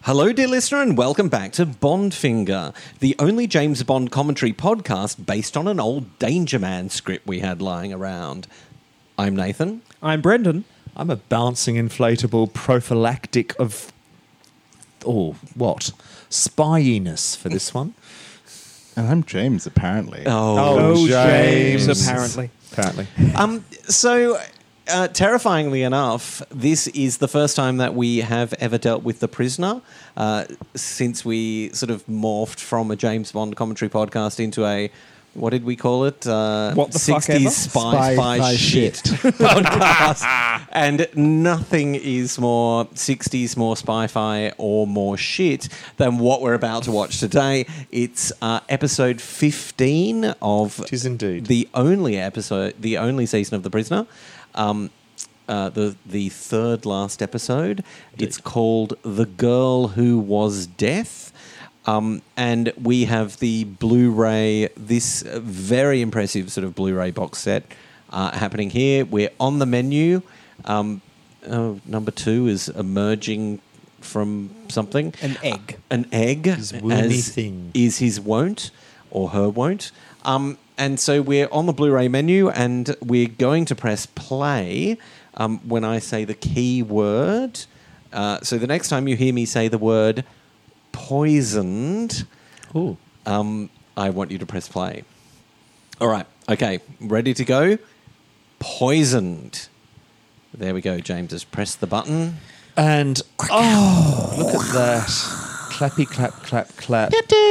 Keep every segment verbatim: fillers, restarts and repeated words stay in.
Hello, dear listener, and welcome back to Bondfinger, the only James Bond commentary podcast based on an old Danger Man script we had lying around. I'm Nathan. I'm Brendan. I'm a bouncing inflatable prophylactic of, oh, what? Spyiness for this one. And I'm James, apparently. Oh, Oh, James. James, apparently. Apparently. Um, so, uh, terrifyingly enough, this is the first time that we have ever dealt with The Prisoner uh, since we sort of morphed from a James Bond commentary podcast into a, what did we call it? Uh, What the fuck ever? sixties spy Spy- fi fi shit shit. podcast. And nothing is more sixties, more spy-fi, or more shit than what we're about to watch today. It's uh, episode fifteen of It is indeed. the only episode, the only season of The Prisoner. Um, uh, the the third last episode. Indeed. It's called The Girl Who Was Death. Um, and we have the Blu-ray, this uh, very impressive sort of Blu-ray box set uh, happening here. We're on the menu. Um, oh, number two is emerging from something. An egg. An egg. His woolly as thing. is his won't, or her won't. Um, and so we're on the Blu-ray menu, and we're going to press play um, when I say the key word. Uh, so the next time you hear me say the word poisoned, Ooh. um, I want you to press play. All right. Okay. Ready to go? Poisoned. There we go. James has pressed the button. And, oh, look at that. Clappy, clap, clap, clap.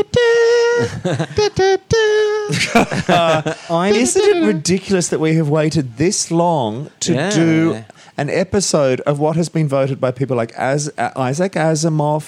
I'm Isn't it ridiculous that we have waited this long to Yeah. do an episode of what has been voted by people like As- uh, Isaac Asimov,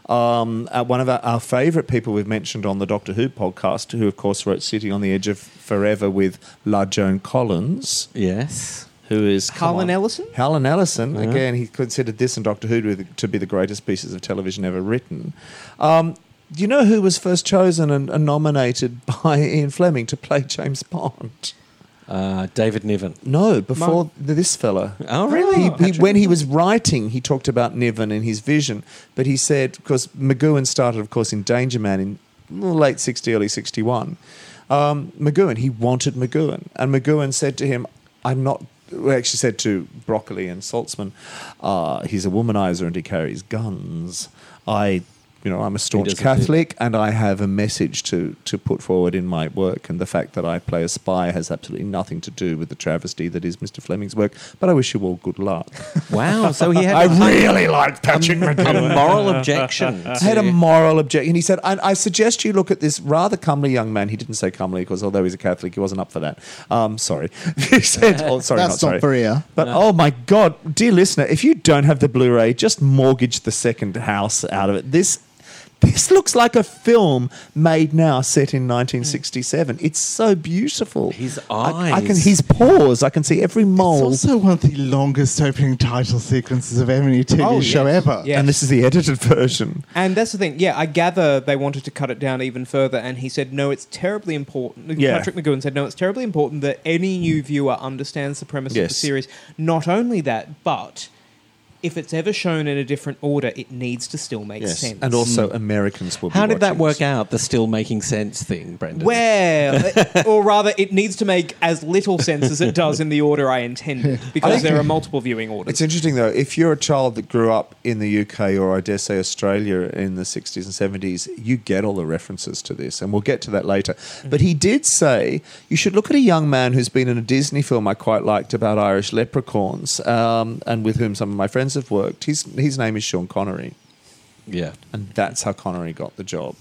um, uh, one of our, our favourite people we've mentioned on the Doctor Who podcast, who, of course, wrote Sitting on the Edge of Forever with La Joan Collins, Yes. who is... come Harlan on. Ellison? Harlan Ellison. Yeah. Again, he considered this and Doctor Who to, to be the greatest pieces of television ever written. Um, do you know who was first chosen and, and nominated by Ian Fleming to play James Bond? Uh, David Niven. No, before this fella. Oh, really? He, he, when he was writing, he talked about Niven and his vision, but he said, because McGowan started, of course, in Danger Man in late sixty, early sixty-one. Um, McGowan, he wanted McGowan, and McGowan said to him, I'm not... Well, actually said to Broccoli and Saltzman, uh, he's a womanizer and he carries guns. I... You know, I'm a staunch doesn't Catholic and I have a message to, to put forward in my work, and the fact that I play a spy has absolutely nothing to do with the travesty that is Mister Fleming's work, but I wish you all good luck. Wow. So he had I a, really liked Patrick a McGowan. moral objection. I had a to- moral objection. He said, I, I suggest you look at this rather comely young man. He didn't say comely because although he's a Catholic, he wasn't up for that. Um, sorry. He said, oh, sorry, That's not not sorry. for you. But oh my God, dear listener, if you don't have the Blu-ray, just mortgage the second house out of it. This This looks like a film made now, set in nineteen sixty-seven. It's so beautiful. His I, I can eyes. his paws. I can see every It's mole. also one of the longest opening title sequences of any T V Oh, show yes. ever. Yeah. And this is the edited version. And that's the thing. Yeah, I gather they wanted to cut it down even further, and he said, no, it's terribly important. Yeah. Patrick McGowan said, no, it's terribly important that any new viewer understands the premise of Yes. the series. Not only that, but if it's ever shown in a different order, it needs to still make Yes. sense. And also Americans will be How did that watching work this. out, the still making sense thing, Brendan? Well, or rather, it needs to make as little sense as it does in the order I intended, because there are multiple viewing orders. It's interesting, though, if you're a child that grew up in the U K or I dare say Australia in the sixties and seventies, you get all the references to this, and we'll get to that later. But he did say you should look at a young man who's been in a Disney film I quite liked about Irish leprechauns, um, and with whom some of my friends have worked. His, his name is Sean Connery, Yeah. and that's how Connery got the job,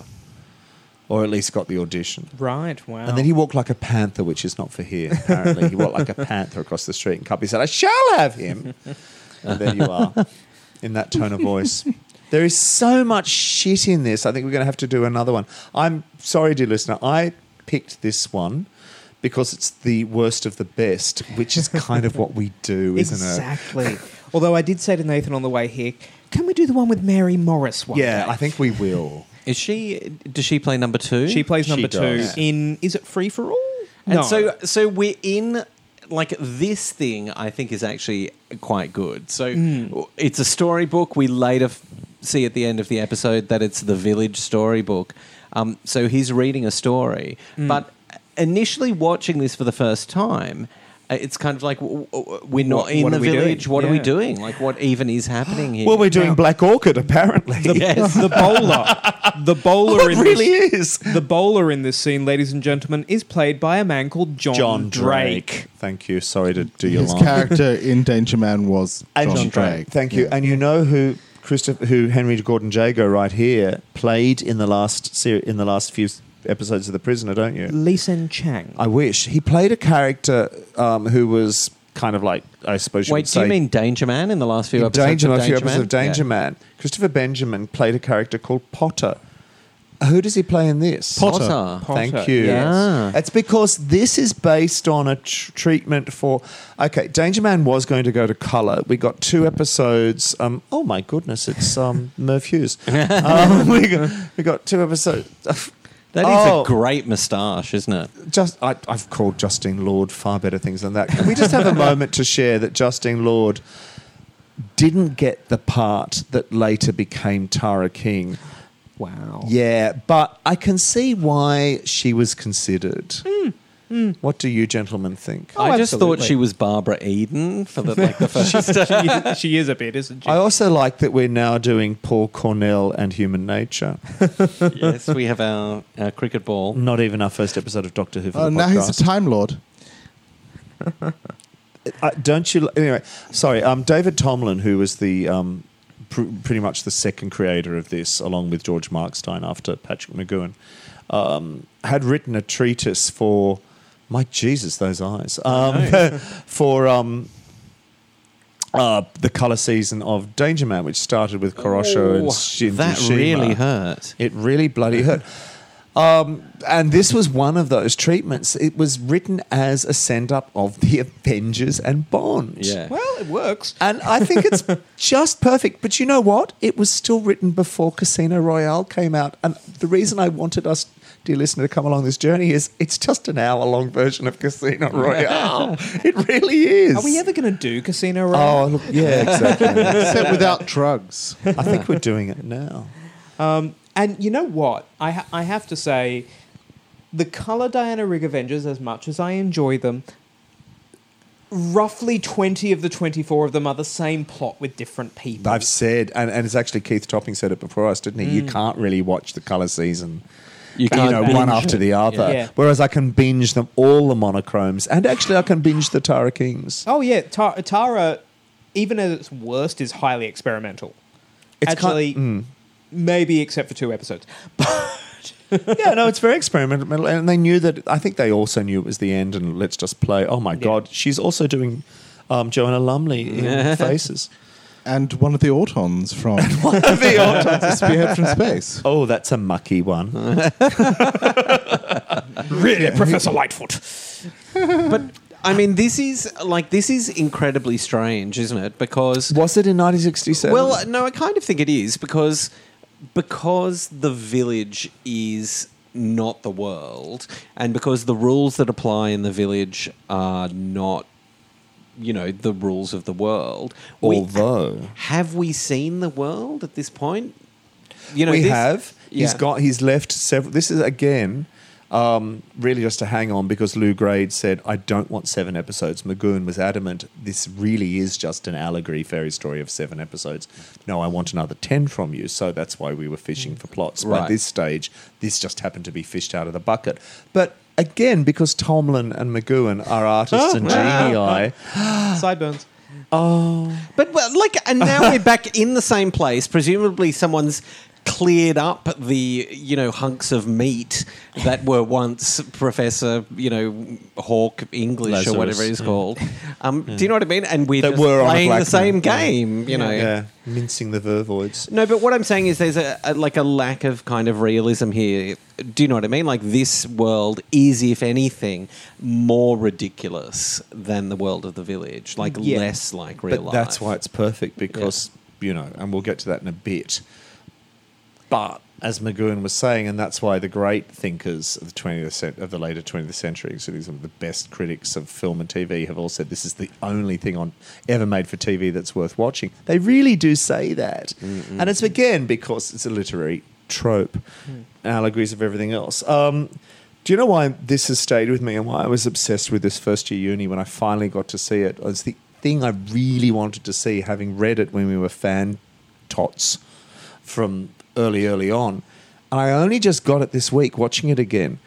or at least got the audition. Right, wow. And then he walked like a panther, which is not for here, apparently. He walked like a panther across the street, and Cubby said, I shall have him. And there you are, in that tone of voice. There is so much shit in this. I think we're going to have to do another one. I'm sorry, dear listener. I picked this one because it's the worst of the best, which is kind of what we do, isn't it? Exactly. Although I did say to Nathan on the way here, can we do the one with Mary Morris one Yeah, day? I think we will. Is she? Does she play number two? She plays number She two does. in, is it Free for All? And No. so, so we're in. Like this thing, I think is actually quite good. So Mm. it's a storybook. We later f- see at the end of the episode that it's the Village storybook. Um, so he's reading a story. Mm. But initially watching this for the first time, uh, it's kind of like, w- w- we're not What- in what the are we village. doing? What are we Yeah. doing? Like, what even is happening here? Well, we're doing Now- Black Orchid, apparently. Yes. The bowler, the bowler Oh, in it really this, is. the bowler in this scene, ladies and gentlemen, is played by a man called John, John Drake. Drake. Thank you. Sorry to do your His line. character in Danger Man was And John John Drake. Thank you. And you know who Christopher, who Henry Gordon Jago right here played in the last ser- in the last few episodes of The Prisoner, don't you? Lee Sen Chang. I wish he played a character um, who was kind of like, I suppose you Wait, would do say. you mean Danger Man in the last few in episodes Danger, of a few Danger episodes Man? of Danger Yeah. Man? Christopher Benjamin played a character called Potter. Who does he play in this? Potter. Potter. Potter, Thank you. yes. It's because this is based on a tr- treatment for. Okay, Danger Man was going to go to colour. We got two episodes. Um, oh my goodness, it's um, Merv Hughes. um, we, got, we got two episodes. That is Oh. a great moustache, isn't it? Just I, I've called Justine Lord far better things than that. Can we just have a moment to share that Justine Lord didn't get the part that later became Tara King? Wow. Yeah, but I can see why she was considered. Mm, What do you gentlemen think? Oh, I just absolutely. thought she was Barbara Eden for the, like the first. she, is, she is a bit, isn't she? I also like that we're now doing Paul Cornell and Human Nature. Yes, we have our, our cricket ball. Not even our first episode of Doctor Who for Oh, the now he's a podcast. Time Lord. Uh, don't you? Anyway, sorry. Um, David Tomlin, who was the um, pr- pretty much the second creator of this, along with George Markstein after Patrick McGowan, um, had written a treatise for. My Jesus, those eyes! Um, for um, uh, the colour season of Danger Man, which started with Korosho and Oh, Shin that Fushima. really hurt. It really bloody hurt. Um, and this was one of those treatments. It was written as a send-up of the Avengers and Bond. Yeah. well, it works. And I think it's just perfect. But you know what? It was still written before Casino Royale came out. And the reason I wanted us, dear listener, to come along this journey is it's just an hour-long version of Casino Royale. It really is. Are we ever going to do Casino Royale? Oh, look, yeah, exactly. Except without drugs. I think we're doing it now. Um, and you know what? I ha- I have to say, the colour Diana Rigg Avengers, as much as I enjoy them, roughly twenty of the twenty-four of them are the same plot with different people. I've said, and, and it's actually Keith Topping said it before us, didn't he? You can't really watch the colour season, You you can't know, binge one after it. the other. Yeah. Whereas I can binge them all the monochromes, and actually I can binge the Tara Kings. Oh yeah, Ta- Tara, even at its worst, is highly experimental. It's Actually, kind- mm. maybe except for two episodes. yeah, no, it's very experimental, and they knew that. I think they also knew it was the end, and let's just play. Oh my God, she's also doing um, Joanna Lumley in Faces. And one of the Autons from One of the Autons. Spearhead from Space. Oh, that's a mucky one. Really, Professor Lightfoot. But I mean, this is like this is incredibly strange, isn't it? Because Was it in nineteen sixty-seven? well, no, I kind of think it is because because the village is not the world, and because the rules that apply in the village are not, you know, the rules of the world. we- although have we seen the world at this point? You know, we this- have. He's Yeah. got. He's left several. This is again, um, really just to hang on because Lou Grade said, "I don't want seven episodes." McGowan was adamant. This really is just an allegory fairy story of seven episodes. No, I want another ten from you. So that's why we were fishing for plots. By Right. this stage, this just happened to be fished out of the bucket. But again, because Tomlin and McGowan are artists and genii. Sideburns. But well, like, and now we're back in the same place. Presumably, someone's cleared up the, you know, hunks of meat that were once Professor, you know, Hawk English Lazarus, or whatever it's yeah. called. Um, Do you know what I mean? And we're That just were on a playing the black same man. Yeah. game, you know. Yeah, mincing the vervoids. No, but what I'm saying is there's a, a like a lack of kind of realism here. Do you know what I mean? Like this world is, if anything, more ridiculous than the world of the village. Like Yeah. less like real But life. that's why it's perfect because, you know, and we'll get to that in a bit. But as McGowan was saying, and that's why the great thinkers of the twentieth cent- of the later twentieth century, so these are the best critics of film and T V, have all said this is the only thing on ever made for T V that's worth watching. They really do say that, Mm-mm. and it's again because it's a literary trope, mm. allegories of everything else. Um, do you know why this has stayed with me and why I was obsessed with this first year uni when I finally got to see it? It was the thing I really wanted to see, having read it when we were fan tots from early, early on. And I only just got it this week watching it again.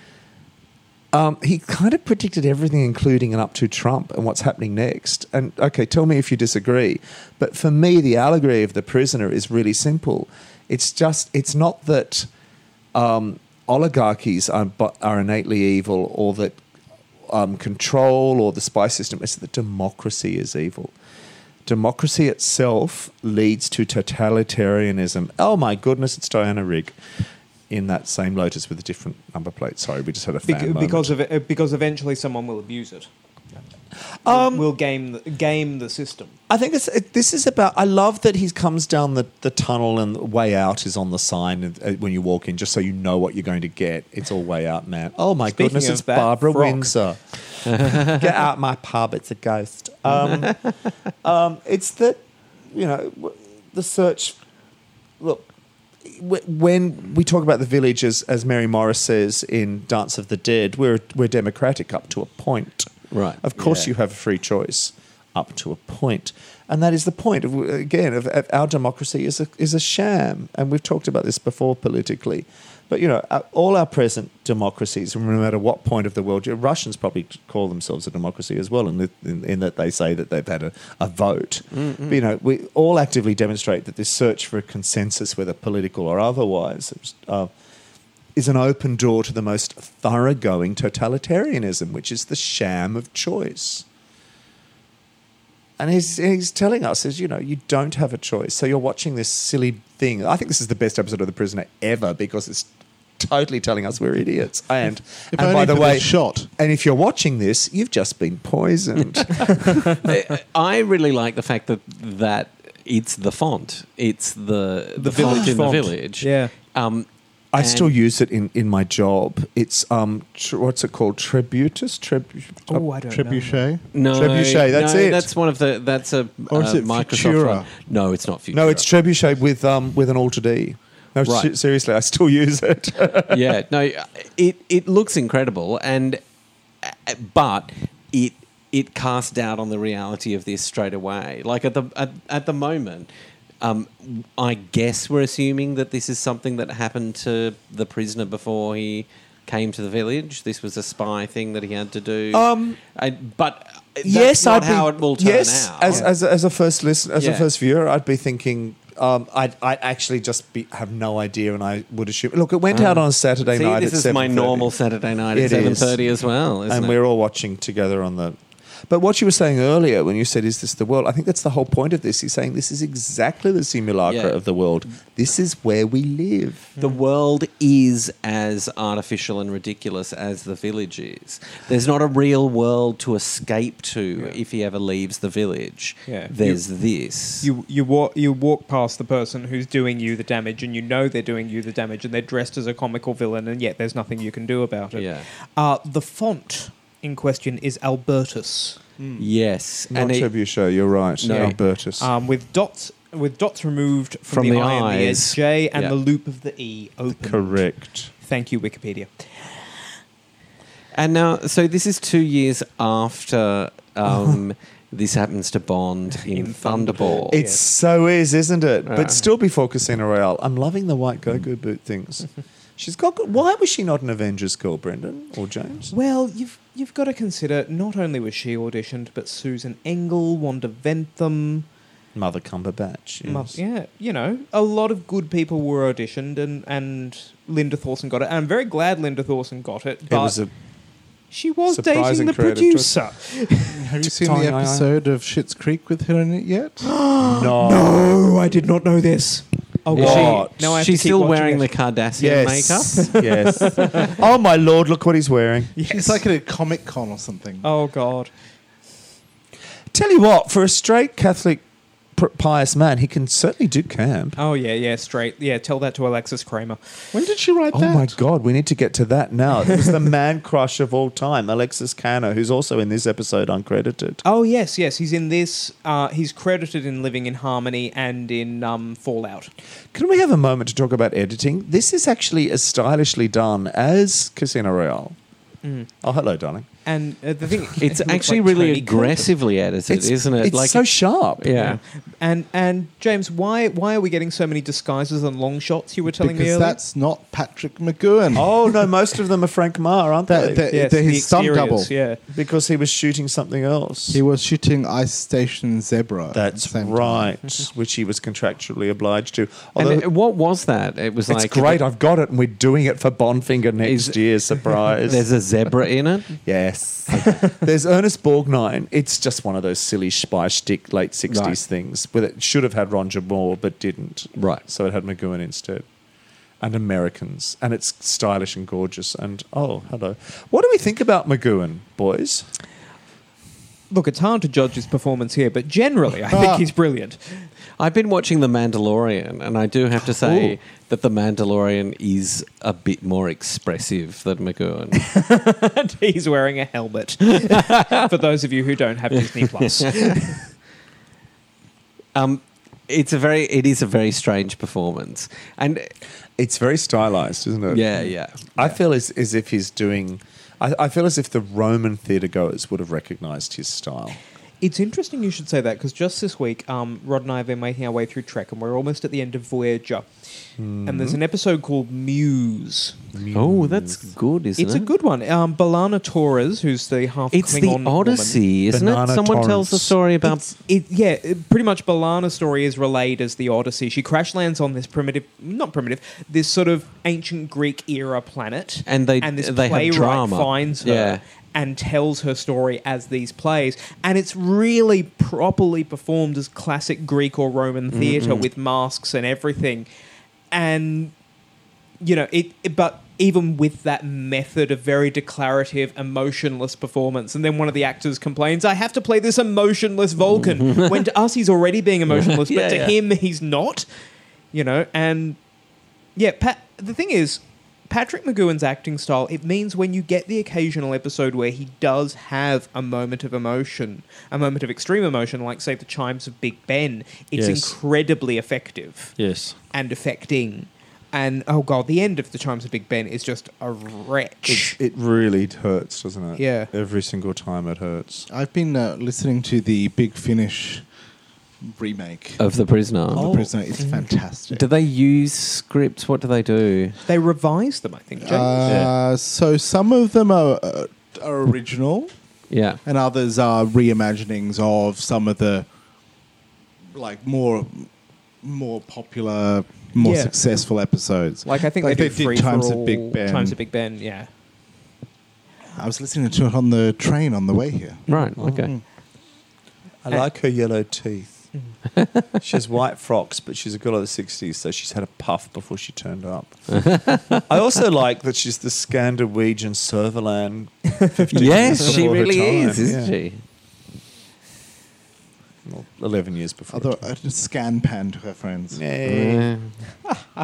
Um, he kind of predicted everything, including and up to Trump and what's happening next. And, okay, tell me if you disagree. But for me, the allegory of The Prisoner is really simple. It's just, it's not that um, oligarchies are, are innately evil or that um, control or the spy system. It's that democracy is evil. Democracy itself leads to totalitarianism. Oh, my goodness, it's Diana Rigg in that same Lotus with a different number plate. Sorry, we just had a fan Bec- moment. because of it, because eventually someone will abuse it. Um, will game the, game the system. I think it's, it, this is about... I love that he comes down the, the tunnel and the way out is on the sign uh, when you walk in, just so you know what you're going to get. It's all way out, man. Oh, my Speaking goodness, of it's that, Barbara Frock. Windsor. Get out my pub, it's a ghost. Um, um, it's that, you know, w- the search... Look, w- when we talk about the village, as, as Mary Morris says in Dance of the Dead, we're, we're democratic up to a point. Right. Of course Yeah. you have a free choice up to a point. And that is the point, of, again, of, of our democracy is a, is a sham. And we've talked about this before politically. But, you know, our, all our present democracies, no matter what point of the world, Russians probably call themselves a democracy as well, in, the, in, in that they say that they've had a, a vote. Mm-hmm. But, you know, we all actively demonstrate that this search for a consensus, whether political or otherwise, uh, is an open door to the most thoroughgoing totalitarianism, which is the sham of choice. And he's, he's telling us, is, you know, you don't have a choice. So you're watching this silly thing. I think this is the best episode of The Prisoner ever because it's totally telling us we're idiots. And, If and only by the for way, this shot. and if you're watching this, you've just been poisoned. I really like the fact that that it's the font. It's the the, font village in font. the village. Yeah. Um, I and- still use it in, in my job. It's, um, tr- what's it called? Tributus? Tribu- Oh, I don't know. Trebuchet. No, Trebuchet, that's no, it. That's one of the. That's a Or is uh, it Microsoft Futura? one. No, it's not Futura. No, it's Trebuchet with um with an Alt D. No, Right. se- seriously, I still use it. Yeah, no, it it looks incredible, and uh, but it it cast doubt on the reality of this straight away. Like at the at, at the moment, um, I guess we're assuming that this is something that happened to the prisoner before he came to the village. This was a spy thing that he had to do. Um, I, but that's yes, not I'd how be, it will turn yes, out. as as as a first listen, as Yeah. a first viewer, I'd be thinking. Um, I'd, I'd actually just be, have no idea, and I would assume. Look, it went out on Saturday See, night. this at is my seven thirty. normal Saturday night It at is. seven thirty as well, isn't and it? we're all watching together on the. But what you were saying earlier, when you said, "Is this the world?" I think that's the whole point of this. He's saying this is exactly the simulacra Yeah. of the world. This is where we live. The world is as artificial and ridiculous as the village is. There's not a real world to escape to if he ever leaves the village. Yeah. There's this. You you walk you walk past the person who's doing you the damage, and you know they're doing you the damage, and they're dressed as a comical villain, and yet there's nothing you can do about it. Yeah. Uh, the font in question is Albertus, Yes. Not and it- Trebuchet, you're right. No. Albertus. um, with dots with dots removed from, From the, the I and the eyes. S J, and Yeah. the loop of the E open. Correct. Thank you, Wikipedia. and now, so this is two years after um, this happens to Bond in, In Thunderball. Thunderball. It Yes. so is, isn't it? Yeah. But still before Casino Royale. I'm loving the white go-go boot things. She's got. Why was she not an Avengers girl, Brendan or James? Well, you've you've got to consider not only was she auditioned, but Susan Engel, Wanda Ventham. Mother Cumberbatch. Yes. Mo- Yeah, you know, a lot of good people were auditioned, and, and Linda Thorson got it. And I'm very glad Linda Thorson got it, It but was a she was surprising dating the creative producer. Have you seen Tiny the eye. episode of Schitt's Creek with her in it yet? no. No, I did not know this. Oh, Is God. she- Now I have She's to keep still watching wearing it. the Kardashian Yes. makeup. yes. Oh my lord! Look what he's wearing. She's like at a Comic Con or something. Oh, God. Tell you what, for a straight Catholic pr- pious man. He can certainly do camp. Oh yeah, yeah, straight. Yeah, tell that to Alexis Kramer. When did she write Oh that? my God, we need to get to that now. It was the man crush of all time, Alexis Canner, who's also in this episode uncredited. Oh yes, yes, he's in this. Uh, he's credited in Living in Harmony and in um, Fallout. Can we have a moment to talk about editing? This is actually as stylishly done as Casino Royale. Mm. Oh, hello, darling. And uh, the thing, It's he looks actually like really Tony Curtis. aggressively edited, isn't it? It's so sharp. yeah. And and James, why why are we getting so many disguises and long shots? You were telling because me earlier. that's not Patrick McGowan. Oh, no, most of them are Frank Marr, aren't That- they? that- Yes, they're the his stunt exteriors, double. Yeah. Because he was shooting something else. He was shooting Ice Station Zebra. at That's the same time. right, which he was contractually obliged to. Although, And it- what was that? It was it's like great, I've got it, and we're doing it for Bondfinger next Is- year, surprise. There's a zebra in it. Yes. There's Ernest Borgnine. It's just one of those silly spy shtick late sixties Right. things. With it should have had Roger Moore, but didn't. Right. So it had McGowan instead. And Americans. And it's stylish and gorgeous. And, oh, hello. What do we think about McGowan, boys? Look, it's hard to judge his performance here, but generally, I think he's brilliant. I've been watching The Mandalorian, and I do have to say Ooh. that The Mandalorian is a bit more expressive than McGowan. And he's wearing a helmet. For those of you who don't have Disney Plus. um, it's a very, it is a very strange performance, and It's very stylized, isn't it? yeah, yeah. I feel as, as if he's doing... I, I feel as if the Roman theatre goers would have recognised his style. It's interesting you should say that, because just this week, um, Rod and I have been making our way through Trek, and we're almost at the end of Voyager. And there's an episode called Muse. Oh, that's good, isn't It's it? a good one. Um, Balana Torres, who's the half It's Klingon the woman- Odyssey, isn't Banana it? Someone tells the Torrance. story about. It's- it, yeah, it- pretty much Balana's story is relayed as the Odyssey. She crash lands on this primitive, not primitive, this sort of ancient Greek era planet, And they- and this they have playwright drama. finds her Yeah. and tells her story as these plays, and it's really properly performed as classic Greek or Roman theatre with masks and everything, and you know it, it. But even with that method of very declarative, emotionless performance, and then one of the actors complains, "I have to play this emotionless Vulcan," when to us he's already being emotionless, Yeah, but to yeah. him he's not. You know, and yeah, Pat, the thing is, Patrick McGowan's acting style, it means when you get the occasional episode where he does have a moment of emotion, a moment of extreme emotion, like, say, the chimes of Big Ben, it's Yes. incredibly effective Yes. and affecting. And, oh, God, the end of the chimes of Big Ben is just a wretch. It, it really hurts, doesn't it? Yeah. Every single time it hurts. I've been uh, listening to the Big Finish remake Of The Prisoner. of Oh. The Prisoner. It's fantastic. Do they use scripts? What do they do? They revised them, I think, James. Uh, So some of them are, uh, are original, Yeah. and others are reimaginings of some of the like more more popular, more Yeah. successful episodes. like, I think like they, they did did Free Chimes for of Big All, Ben. Chimes of Big Ben, yeah. I was listening to it on the train on the way here. Right. Okay. I like her yellow teeth. She has white frocks, but she's a girl of the sixties, so she's had a puff before she turned up. I also like that she's the Scandinavian Serverland. fifteen Yes, years she before her really time, is, isn't yeah. she? Well, eleven years before. Although I just scan pan to her friends. Yeah. Yeah.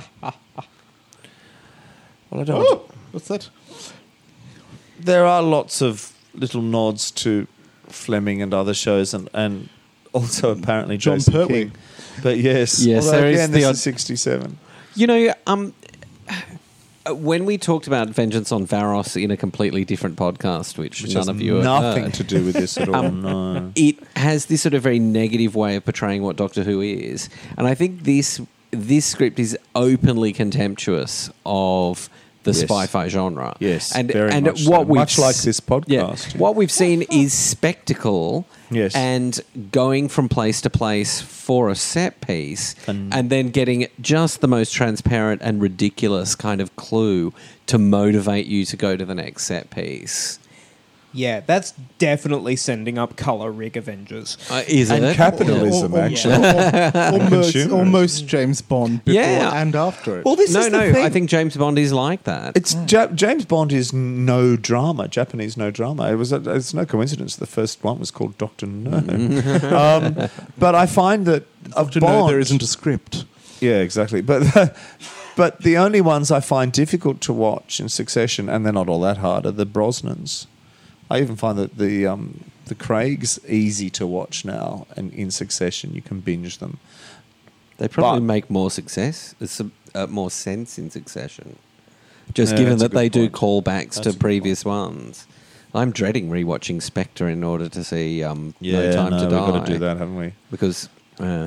Well, I don't. Oh, what's that? There are lots of little nods to Fleming and other shows, and, and also apparently John Jason Pertwee. King. But yes, Yes, although there is again, the this odd- is sixty-seven. You know, um, when we talked about Vengeance on Varos in a completely different podcast, which, Which none has of you have nothing heard, to do with this at all. Um, no. it has this sort of very negative way of portraying what Doctor Who is, and I think this this script is openly contemptuous of the Yes. spy-fi genre. Yes, and very and much what so. we've Much like s- this Yeah, podcast. what we've seen is spectacle. Yes. And going from place to place for a set piece, Fun. and then getting just the most transparent and ridiculous kind of clue to motivate you to go to the next set piece. Yeah, that's definitely sending up colour rig Avengers. Uh, is And it? capitalism, Or- or- actually. or- Almost, Consumers. almost James Bond before Yeah. and after it. Well, this No, is the no. thing. I think James Bond is like that. It's Ja- James Bond is no drama, Japanese no drama. It was a, it's no coincidence the first one was called Doctor No. um, but I find that of to Bond, know there isn't a script. yeah, exactly. But but the only ones I find difficult to watch in succession, and they're not all that hard, are the Brosnans. I even find that the um, the Craigs easy to watch now, and in succession you can binge them. They probably But- make more success, uh, some- uh, more sense in Succession. Just Yeah, given that's a that they good do point. callbacks That's a to good previous ones. I'm dreading rewatching Spectre in order to see um, No Time no, to we've Die. got to do that, haven't we? Because uh,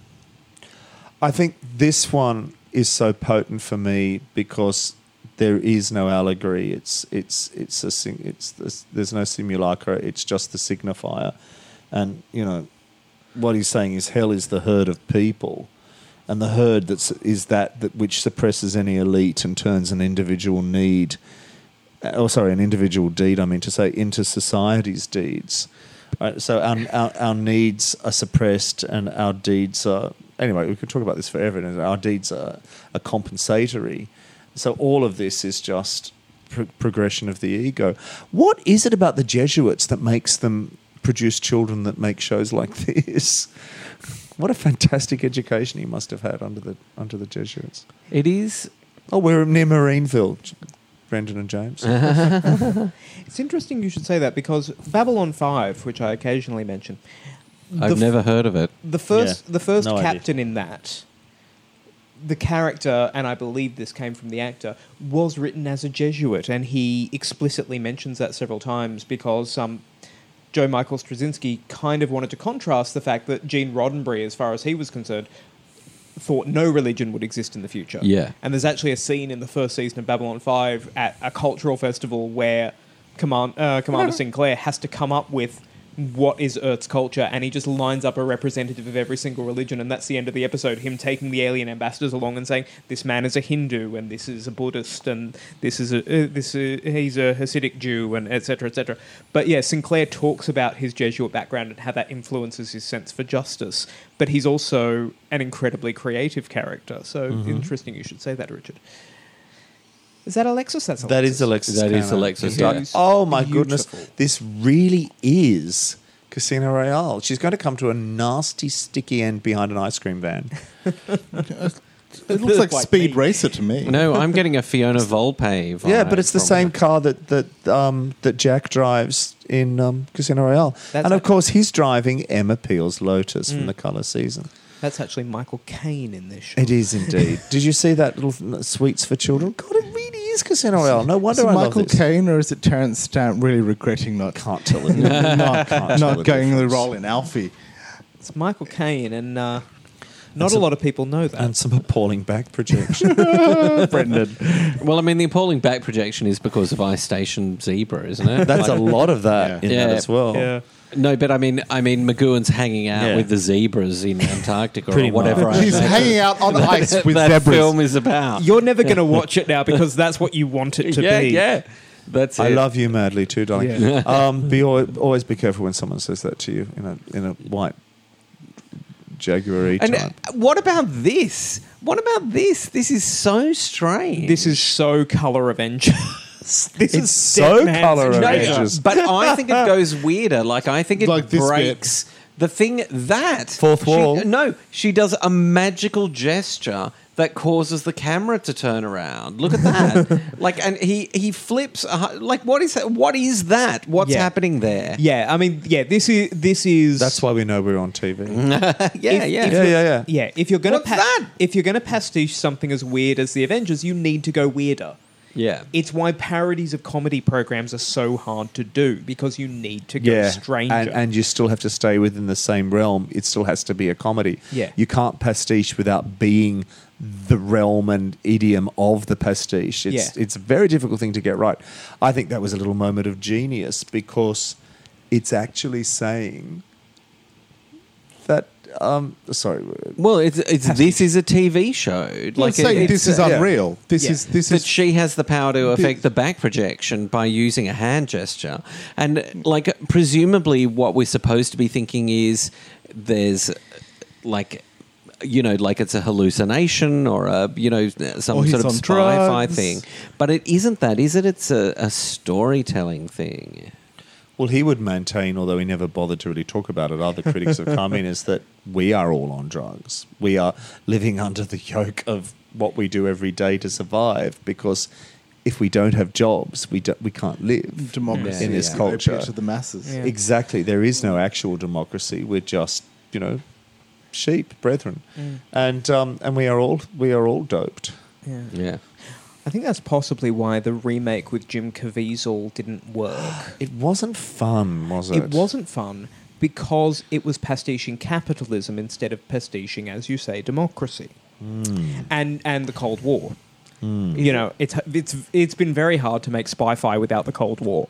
I think this one is so potent for me because there is no allegory. It's it's it's a sing- it's this, there's no simulacra. It's just the signifier, and you know what he's saying is hell is the herd of people, and the herd that's is that that which suppresses any elite and turns an individual need, oh sorry, an individual deed. I mean to say into society's deeds. Right? So our, our our needs are suppressed and our deeds are. Anyway, we could talk about this forever. And our deeds are, are compensatory. So all of this is just pro- progression of the ego. What is it about the Jesuits that makes them produce children that make shows like this? What a fantastic education he must have had under the under the Jesuits. it is. Oh, we're near Marineville, Brendan and James. It's interesting you should say that because Babylon five, which I occasionally mention, I've the f- never heard of it. the first Yeah, the first no idea. captain in that, the character, and I believe this came from the actor, was written as a Jesuit, and he explicitly mentions that several times because um, Joe Michael Straczynski kind of wanted to contrast the fact that Gene Roddenberry, as far as he was concerned, thought no religion would exist in the future. Yeah. And there's actually a scene in the first season of Babylon five at a cultural festival where Command, uh, Commander Sinclair has to come up with what is Earth's culture, and he just lines up a representative of every single religion, and that's the end of the episode, him taking the alien ambassadors along and saying, this man is a Hindu, and this is a Buddhist, and this is a, uh, this uh, he's a Hasidic Jew, and et cetera, et cetera. But yeah, Sinclair talks about his Jesuit background and how that influences his sense for justice, but he's also an incredibly creative character, so interesting you should say that, Richard. Is that Alexis? That's Alexis. That is Alexis. That is Cannon. Alexis, It yeah. is- Oh my goodness! Beautiful. This really is Casino Royale. She's going to come to a nasty, sticky end behind an ice cream van. It looks like Like Speed me. Racer to me. No, I'm getting a Fiona Volpe vibe. Yeah, but it's the from same it. car that that um, that Jack drives in um, Casino Royale, That's and of a- course he's driving Emma Peel's Lotus from the Colour Season. That's actually Michael Caine in this show. It is indeed. Did you see that little Sweets for Children? God, it really is Casino Royale. No Is wonder it I love Michael this. Caine or is it Terence Stamp really regretting not Can't tell the difference. not, Can't tell not the going the difference. role in Alfie? It's Michael Caine, and uh, not some- a lot of people know that. And some appalling back projection. Brendan. Well, I mean, the appalling back projection is because of Ice Station Zebra, isn't it? That's a Like- lot of that Yeah. in that Yeah. as well. yeah. No, but I mean, I mean, McGowan's hanging out Yeah. with the zebras in Antarctica Pretty or whatever. much. I He's imagine hanging out on ice with that zebras. film is about. You're never going to watch it now because that's what you want it to yeah, be. yeah. That's I it. love you madly too, darling. Yeah. Um, be always, always be careful when someone says that to you in a in a white Jaguar E And type. uh, what about this? What about this? This is so strange. This is so Colour Avengers. this It's is so Dead Man's Colour Dream. No, Avengers. but I think it goes weirder. Like I think it Like this breaks the thing that Fourth she- wall. No, she does a magical gesture that causes the camera to turn around. Look at that! like, and he he flips. A, hu- like, what is that? What is that? What's Yeah. happening there? Yeah, I mean, yeah, this is this is That's why we know we're on T V. yeah, If- yeah. if Yeah, you're- yeah, yeah. Yeah, if you're gonna What's that? if you're gonna pastiche something as weird as the Avengers, you need to go weirder. yeah. It's why parodies of comedy programs are so hard to do because you need to go Yeah, stranger. and, and you still have to stay within the same realm. It still has to be a comedy. Yeah. You can't pastiche without being the realm and idiom of the pastiche. It's Yeah. it's a very difficult thing to get right. I think that was a little moment of genius because it's actually saying that um, sorry. Well, it's, it's this is a T V show. Like saying it- this it's, is uh, yeah. unreal. This Yeah. is this that is she has the power to affect This- the back projection by using a hand gesture. And, like, presumably what we're supposed to be thinking is there's, like, you know, like it's a hallucination or a, you know, some Or he's sort of on sci-fi drugs. thing. But it isn't that, is it? It's a, a storytelling thing. Well, he would maintain, although he never bothered to really talk about it, other critics have come in, is that we are all on drugs. We are living under the yoke of what we do every day to survive, because if we don't have jobs, we don't, we can't live democracy in this yeah. culture. Appeal to the masses. Yeah. Exactly. There is no actual democracy. We're just, you know, sheep, brethren. Mm. And um, and we are all we are all doped. Yeah. Yeah. I think that's possibly why the remake with Jim Caviezel didn't work. It wasn't fun, was it? It wasn't fun because it was pastiching capitalism instead of pastiching, as you say, democracy Mm. and and the Cold War. Mm. You know, it's it's it's been very hard to make spy-fi without the Cold War.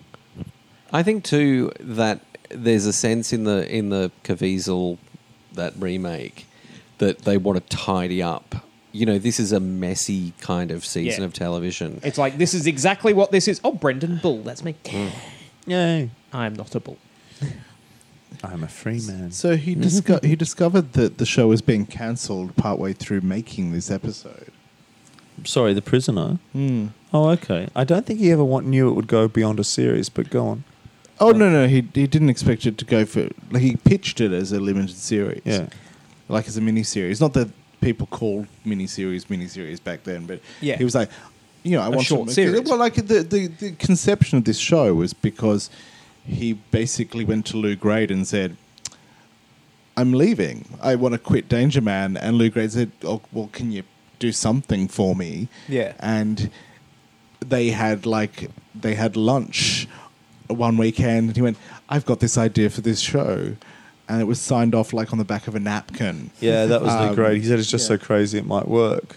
I think too that there's a sense in the in the Caviezel, that remake, that they want to tidy up. You know, this is a messy kind of season Yeah. of television. It's like, this is exactly what this is. Oh, Brendan Bull, that's me. Yay. I'm not a bull. I'm a free man. So he disco- he discovered that the show was being cancelled partway through making this episode. Sorry, The Prisoner. Mm. Oh, okay. I don't think he ever want, knew it would go beyond a series, but go on. Oh no no he he didn't expect it to go for, like, he pitched it as a limited series. Yeah. Like as a mini series. Not that people called mini series mini series back then, but Yeah. he was like, you know, I A want short to series. Well, like the, the the conception of this show was because he basically went to Lou Grade and said, I'm leaving. I want to quit Danger Man. And Lou Grade said, oh, well, can you do something for me? Yeah. And they had like they had lunch one weekend, and he went, I've got this idea for this show. And it was signed off like on the back of a napkin. Yeah, that was Um, the great. He said it's just yeah. so crazy it might work.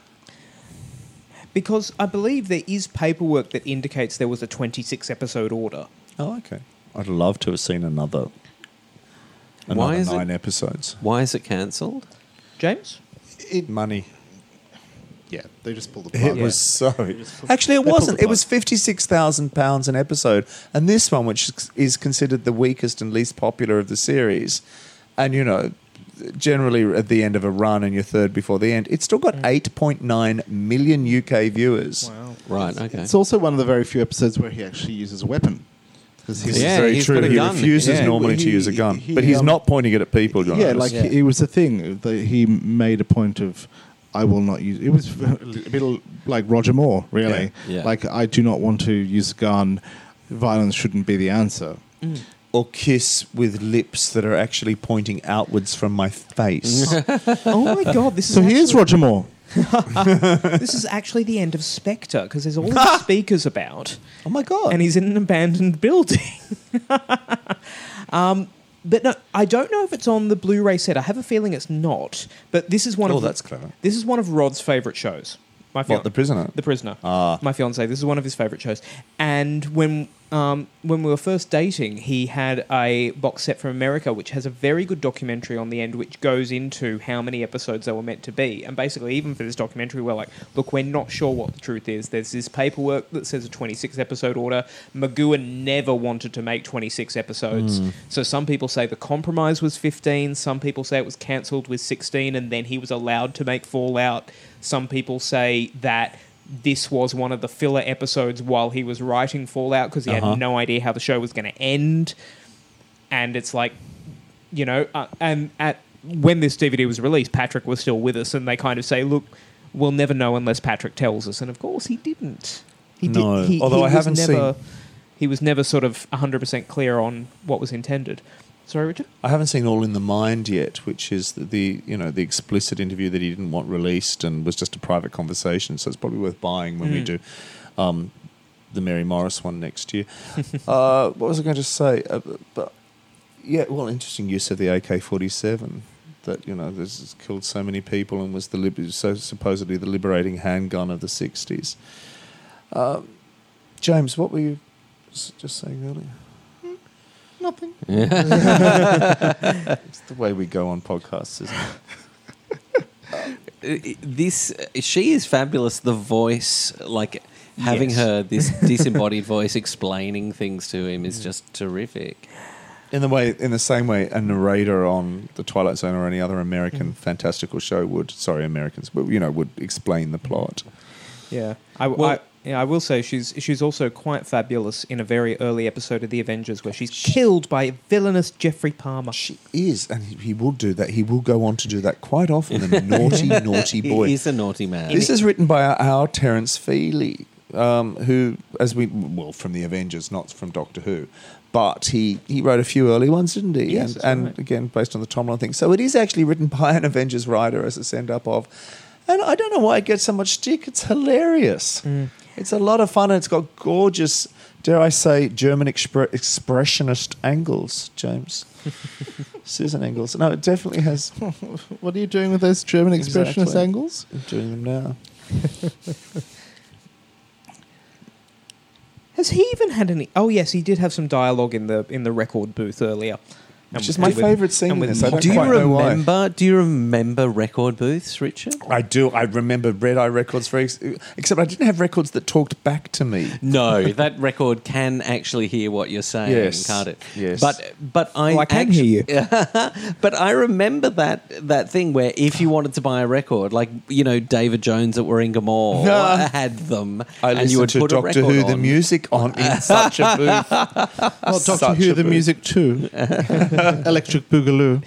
Because I believe there is paperwork that indicates there was a twenty-six episode order. Oh, okay. I'd love to have seen another, another Why is it- nine episodes. Why is it cancelled? James? It, Money. Yeah, they just pulled the plug. It was so. just- Actually, it they pulled wasn't. the It was plug. fifty-six thousand pounds an episode, and this one, which is- is considered the weakest and least popular of the series, and you know, generally at the end of a run and you're third before the end, it's still got eight point nine million U K viewers. Wow. Right, okay. It's also one of the very few episodes where he actually uses a weapon. Because This Yeah, is very he's true. got a He gun. refuses Yeah. normally He- to use a gun, he, but he's um, not pointing it at people. You'll yeah, notice. like Yeah. it was a thing that he made a point of, I will not use. It was a bit like Roger Moore, really. Yeah. Yeah. Like, I do not want to use a gun. Violence shouldn't be the answer. or kiss with lips that are actually pointing outwards from my face. Oh my god, this is So he is actually- Roger Moore. This is actually the end of Spectre because there's all these speakers about, Oh my god! and he's in an abandoned building. um, but no, I don't know if it's on the Blu-ray set. I have a feeling it's not. But this is one Oh, of that's clever. This is one of Rod's favorite shows. My fian- What, The Prisoner? The Prisoner. Ah. My fiance. This is one of his favorite shows. And when um, when we were first dating, he had a box set from America, which has a very good documentary on the end, which goes into how many episodes they were meant to be. And basically, even for this documentary, we're like, look, we're not sure what the truth is. There's this paperwork that says a twenty-six episode order. McGowan never wanted to make twenty-six episodes. So some people say the compromise was fifteen. Some people say it was cancelled with sixteen, and then he was allowed to make Fallout. Some people say that this was one of the filler episodes while he was writing Fallout because he Uh-huh. had no idea how the show was going to end. And it's like, you know, uh, and at when this D V D was released, Patrick was still with us, and they kind of say, "Look, we'll never know unless Patrick tells us." And of course, he didn't. He No, did, he, although he I was haven't never, seen- He was never sort of one hundred percent clear on what was intended. Sorry, Richard? I haven't seen All in the Mind yet, which is the, the you know the explicit interview that he didn't want released and was just a private conversation. So it's probably worth buying when we Mm. do um, the Mary Morris one next year. uh, what was I going to say? Uh, but yeah, well, interesting use of the A K forty-seven. That you know, this has killed so many people and was the lib- so supposedly the liberating handgun of the sixties. Um, James, what were you s- just saying earlier? nothing. It's the way we go on podcasts, isn't it? This she is fabulous. The voice, like having Yes. her this disembodied voice explaining things to him, is just terrific. In the way, in the same way, a narrator on The Twilight Zone or any other American fantastical show would, sorry, Americans, but you know, would explain the plot. Yeah, I, Well- I, yeah, I will say she's she's also quite fabulous in a very early episode of The Avengers where she's killed by villainous Jeffrey Palmer. She is, and he, he will do that. He will go on to do that quite often. The naughty, naughty boy. He is a naughty man. This is written by our, our Terence Feely, um, who, as we well, from the Avengers, not from Doctor Who, but he, he wrote a few early ones, didn't he? Yes, and that's and right. again, based on the Tomlin thing. So it is actually written by an Avengers writer as a send up of. And I don't know why it gets so much stick. It's hilarious. Mm. It's a lot of fun, and it's got gorgeous, dare I say, German expre- expressionist angles, James. Susan Engels. No, it definitely has. What are you doing with those German expressionist Exactly. angles? I'm doing them now. Has he even had any? Oh yes, he did have some dialogue in the in the record booth earlier. Which is my favourite scene and in with this. I don't do you quite know why. remember? Do you remember record booths, Richard? I do. I remember Red Eye Records very, except I didn't have records that talked back to me. No, that record can actually hear what you're saying, Yes. can't it? Yes. But but I, Well, I can actu- hear But I remember that that thing where if you wanted to buy a record, like you know David Jones at Warringah Mall had them, I and listened you would to put a Doctor record Who the on. music on in such a booth. Well, Doctor Such Who a the booth. music too. Electric Boogaloo.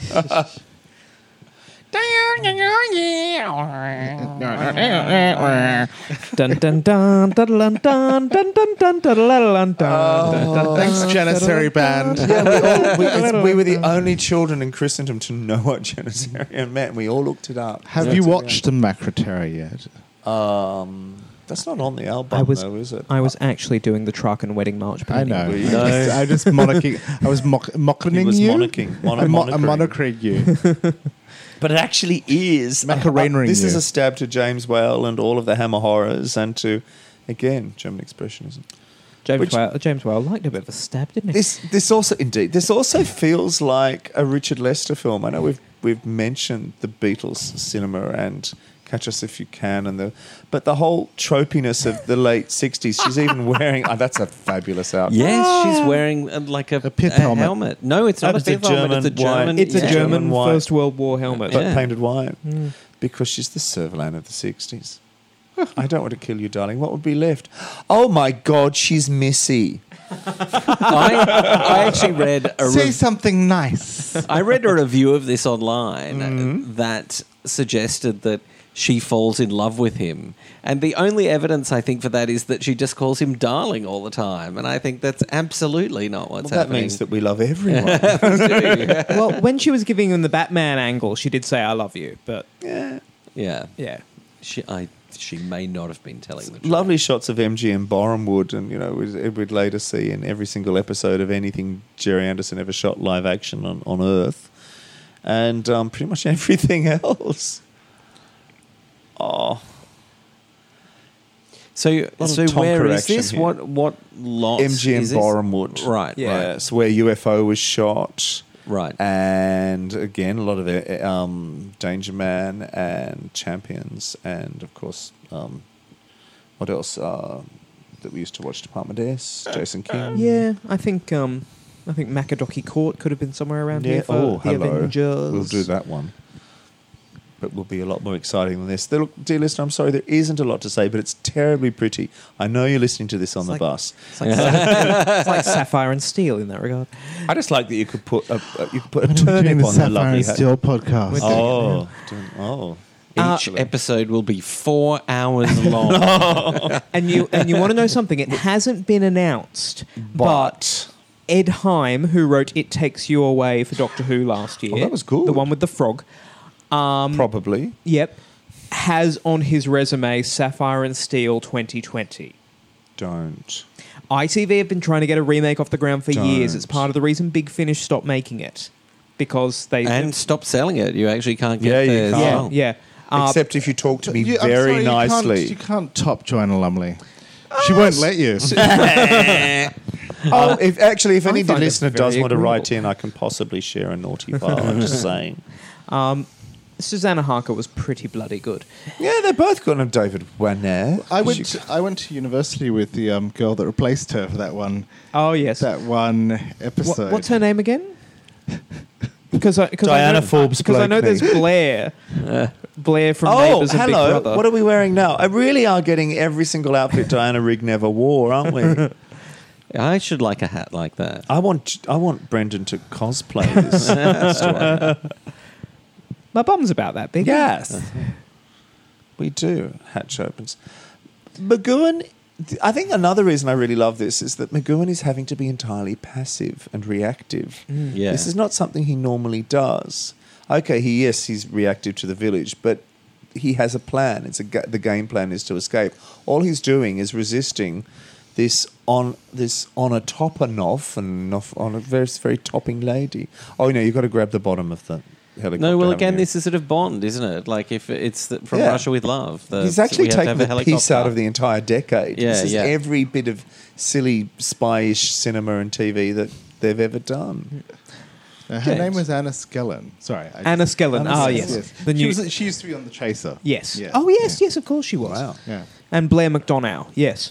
Dun dun dun dun dun dun dun dun dun dun dun dun dun. Thanks, Janissary Band. Yeah, we, all, we, it's- we were the only children in Christendom to know what Janissarian meant. We all looked it up. Have you watched the Macroterra yet? Um, that's not on the album, I was though, is it? I was actually doing the truck and wedding march. but I anyway. know. Were you? I just, I just monarchy. I was mock, mocking He was you. monarching. Mon- I'm mo- I'm monarching. monarching you. But it actually is. Macarena-ing This is you. a stab to James Whale and all of the Hammer horrors, and to, again, German expressionism. James Which- Whale, James Whale liked a bit of a stab, didn't he? This, this also, indeed, this also feels like a Richard Lester film. I know we've we've mentioned the Beatles cinema and Catch Us If You Can, and the, but the whole tropiness of the late sixties. She's even wearing. Oh, that's a fabulous outfit. Yes, she's wearing uh, like a, A pith a helmet. No, it's not Oh, a it's a pith helmet. It's a German white- German. it's a yeah. German German white. First World War helmet. but Yeah. painted white because she's the Servalan of the sixties. I don't want to kill you, darling. What would be left? Oh my God, she's Missy. I, I actually read a Say rev- something nice. I read a review of this online Mm-hmm. that suggested that she falls in love with him. And the only evidence I think for that is that she just calls him darling all the time. And I think that's absolutely not what's Well, that happening. means that we love everyone. Well, when she was giving him the Batman angle, she did say "I love you," but yeah. yeah. yeah, She, I, she may not have been telling the truth. Lovely shots of M G M Borehamwood, and you know we'd, we'd later see in every single episode of anything Jerry Anderson ever shot live action on, on Earth, and um, pretty much everything else. Oh, So, of so Tom where is correction this? here. What what lot M G M is this? Borehamwood, Right, Yeah. Right, so where U F O was shot, right. and again a lot of it, um, Danger Man and Champions, and of course, um, what else uh, that we used to watch? Department S, Jason King. yeah. I think um, I think Makadoki Court could have been somewhere around Yeah. here for Oh, the hello. Avengers. We'll do that one. But will be a lot more exciting than this. There- Look, dear listener, I'm sorry, there isn't a lot to say, but it's terribly pretty. I know you're listening to this on It's the like- bus. It's like, it's like Sapphire and Steel in that regard. I just like that you could put a, a you could put a When are we doing turnip the on their Sapphire lovely and hat. Steel podcast? Oh, doing- oh. Each Excellent. episode will be four hours long. And you and you want to know something? It hasn't been announced, but Ed Heim, who wrote "It Takes You Away" for Doctor Who last year, Oh, that was good. the one with the frog. Um, Probably. Yep, has on his resume Sapphire and Steel twenty twenty. Don't. I T V have been trying to get a remake off the ground for years. Don't. It's part of the reason Big Finish stopped making it because they And stop selling it. You actually can't get Yeah, you there. as can't. yeah well. yeah. Uh, Except if you talk to me You- I'm very sorry, you can't- nicely. You can't, top Joanna Lumley. She won't let you. Um, if actually, if I any find it listener very does want to write agreeable. in, I can possibly share a naughty file. I'm just saying. Um, Susanna Harker was pretty bloody good. Yeah, they're both good. And David Warner. I went. To, I went to university with the um, girl that replaced her for that one. Oh yes. That one What, episode. what's her name again? Because I, cause Diana I know, Forbes Because I know Blakeney. there's Blair, Blair from Oh, Neighbours and Big hello. Brother. What are we wearing now? I really are getting every single outfit Diana Rigg never wore, aren't we? I should like a hat like that. I want I want Brendan to cosplay this story. My bum's about that big. Yes. We do. Hatch opens. McGowan, I think another reason I really love this is that McGowan is having to be entirely passive and reactive. Yeah. This is not something he normally does. Okay, he yes, he's reactive to the village, but he has a plan. It's a ga- the game plan is to escape. All he's doing is resisting this on this on a Topanov and off on a very very topping lady. Oh no, you've got to grab the bottom of the helicopter. No, well, haven't again, you? this is sort of Bond, isn't it? Like if it's the, from Yeah. Russia with Love. The, He's actually we have to taken have a the piece helicopter. out of the entire decade. Yeah, this is yeah. every bit of silly spy-ish cinema and T V that they've ever done. Uh, her James. name was Anna Skellen. Sorry, I Anna Skellen. Anna Ah, Skellen. yes. The she, new- was, she used to be on The Chaser. Yes. Yeah. Oh yes, yes. Of course she was. Wow. Yeah. And Blair McDonough. Yes.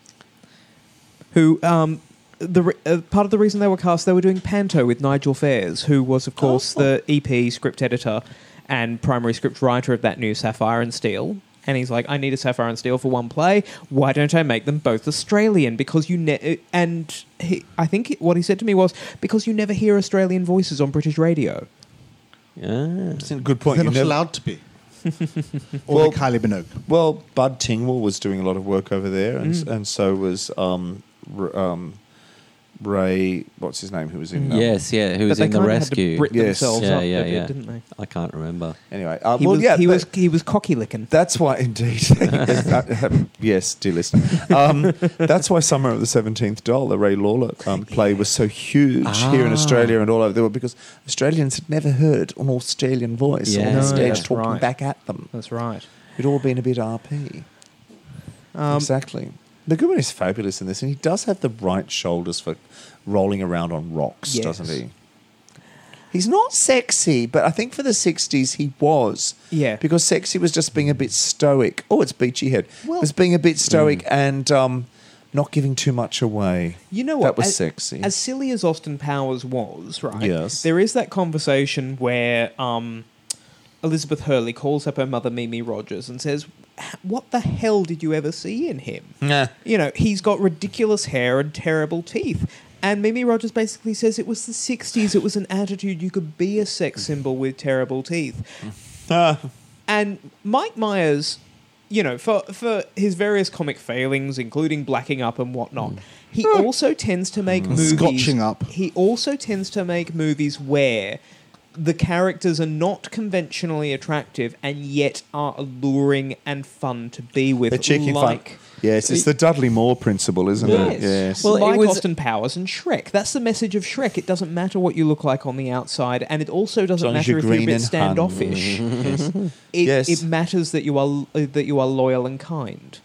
Who um. The re- uh, part of the reason they were cast, they were doing Panto with Nigel Fairs, who was, of course, Oh. the E P script editor and primary script writer of that new Sapphire and Steel. And he's like, I need a Sapphire and Steel for one play. Why don't I make them both Australian? Because you ne-, and he, I think it, what he said to me was because you never hear Australian voices on British radio. Yeah. That's a good point. They're You not never- allowed to be. or Well- the Kylie Minogue. well, Bud Tingwell was doing a lot of work over there, and Mm. and so was um, R- um, Ray. What's his name? Who was in? Um, Yes, yeah, who was But they in The kinda had to Rescue. Brit Yes. themselves Yeah, up yeah, a bit, yeah. didn't they? I can't remember. Anyway, uh, He well, was, yeah, he that- was he was cocky licking. That's why, indeed. Yes, dear listener. Um, that's why Summer of the seventeenth Doll, the Ray Lawler um, play, was so huge here in Ah. Australia and all over the world because Australians had never heard an Australian voice Yeah. on the No, stage that's talking right. back at them. That's right. It'd all been a bit R P. Um, Exactly. McGowan is fabulous in this, and he does have the right shoulders for rolling around on rocks, Yes. doesn't he? He's not sexy, but I think for the sixties he was. Yeah. Because sexy was just being a bit stoic. Oh, it's Beachy Head. Well- it was being a bit stoic and um, not giving too much away. You know what? That was as, sexy. As silly as Austin Powers was, right? Yes. There is that conversation where um, Elizabeth Hurley calls up her mother, Mimi Rogers, and says, "What the hell did you ever see in him? Nah. You know, he's got ridiculous hair and terrible teeth." And Mimi Rogers basically says it was the sixties. It was an attitude. You could be a sex symbol with terrible teeth. Ah. And Mike Myers, you know, for for his various comic failings, including blacking up and whatnot, he also tends to make movies. Scotching up. He also tends to make movies where the characters are not conventionally attractive and yet are alluring and fun to be with. They're chicken like, fun. Yes, it's the Dudley Moore principle, isn't Yes. it? Yes. Well, it like was- Austin Powers and Shrek. That's the message of Shrek. It doesn't matter what you look like on the outside, and it also doesn't long as matter you're if you're a green bit and standoffish. yes. It, Yes. it matters that you are uh, that you are loyal and kind.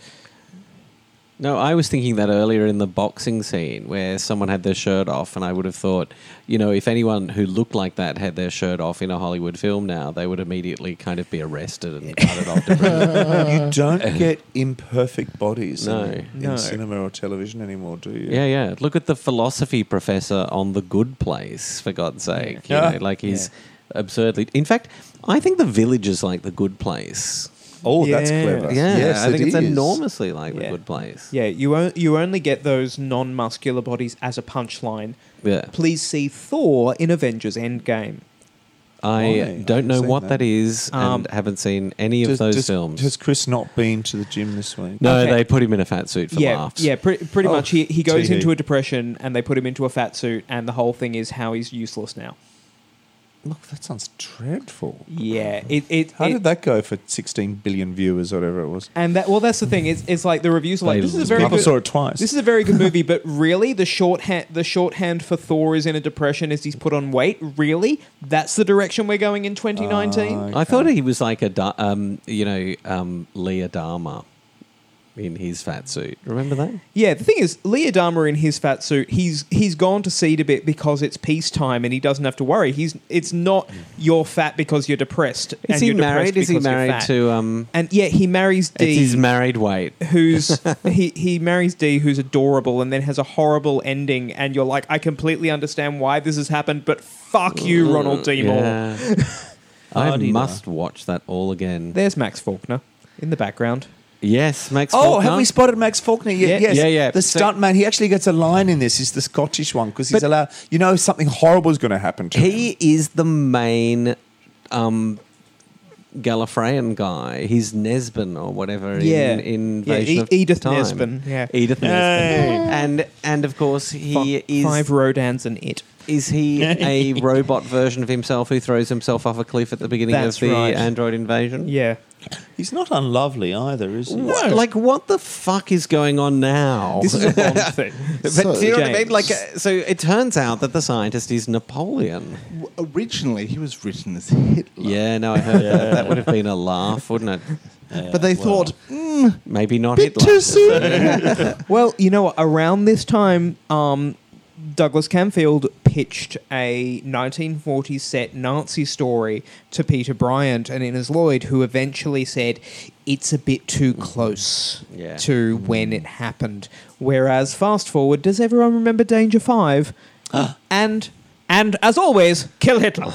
No, I was thinking that earlier in the boxing scene where someone had their shirt off, and I would have thought, you know, if anyone who looked like that had their shirt off in a Hollywood film now, they would immediately kind of be arrested and carted off to prison. You don't get imperfect bodies No. in, in No. cinema or television anymore, do you? Yeah, yeah. Look at the philosophy professor on The Good Place, for God's sake. You Yeah. know, like he's absurdly. In fact, I think The Village is like The Good Place. Oh, that's Yeah. clever. Yeah, yes, I think it it's is. enormously like The Yeah. Good Place. Yeah, you o- you only get those non-muscular bodies as a punchline. Yeah. Please see Thor in Avengers Endgame. I Why? I don't haven't know seen what that. that is Um, and haven't seen any of Does- those does- films. Has Chris not been to the gym this week? no, Okay. they put him in a fat suit for yeah, laughs. yeah, pre- pretty Oh, much. He he goes tee-hee. into a depression, and they put him into a fat suit, and the whole thing is how he's useless now. Look, that sounds dreadful. Yeah, it it. How it- did that go for sixteen billion viewers or whatever it was? And that well, that's the thing. It's it's like the reviews are like They this is a very I good. saw it twice. This is a very good movie, but really, the shorthand the shorthand for Thor is in a depression as he's put on weight. Really, that's the direction we're going in twenty nineteen. Uh, I thought he was like a, da- um, you know, um, Leah Dharma. in his fat suit. Remember that? Yeah, the thing is, Lee Adama in his fat suit, he's he's gone to seed a bit because it's peacetime and he doesn't have to worry. He's it's not you're fat because you're depressed. Is and he you're married? depressed Is he because you're married fat. to? Um, And yeah, he marries it's Dee, his married weight. who's he he marries Dee, who's adorable, and then has a horrible ending. And you're like, I completely understand why this has happened, but fuck you, Ronald D. Moore. Yeah. I Hardy, must watch that all again. There's Max Faulkner in the background. Yes, Max. Oh, Faulkner. have we spotted Max Faulkner? Yeah, Yeah. yes. Yeah, yeah. The So- stuntman, he actually gets a line in this. He's the Scottish one because he's But- allowed, you know, something horrible is going to happen to him. He is the main um, Gallifreyan guy. He's Nesbin or whatever Yeah. in, in Yeah, Invasion E- of Edith Time. Nesbin, yeah. Edith Hey. Nesbin. And, and of course, he Fi- is... Five Rodans and it. Is he a robot version of himself who throws himself off a cliff at the beginning That's of the right. android invasion? Yeah. He's not unlovely either, is he? What? Like, what the fuck is going on now? This is a Bond thing. But So- do you know what I mean? James. Like, uh, so it turns out that the scientist is Napoleon. W- Originally, he was written as Hitler. Yeah, no, I heard that. That would have been a laugh, wouldn't it? But they thought, mm, Maybe not bit Hitler. too soon. Well, you know what? Around this time, um, Douglas Camfield pitched a nineteen forties set Nazi story to Peter Bryant and Innes Lloyd, who eventually said it's a bit too close Yeah. to when it happened. Whereas, fast forward, does everyone remember Danger Five? and and as always, kill Hitler.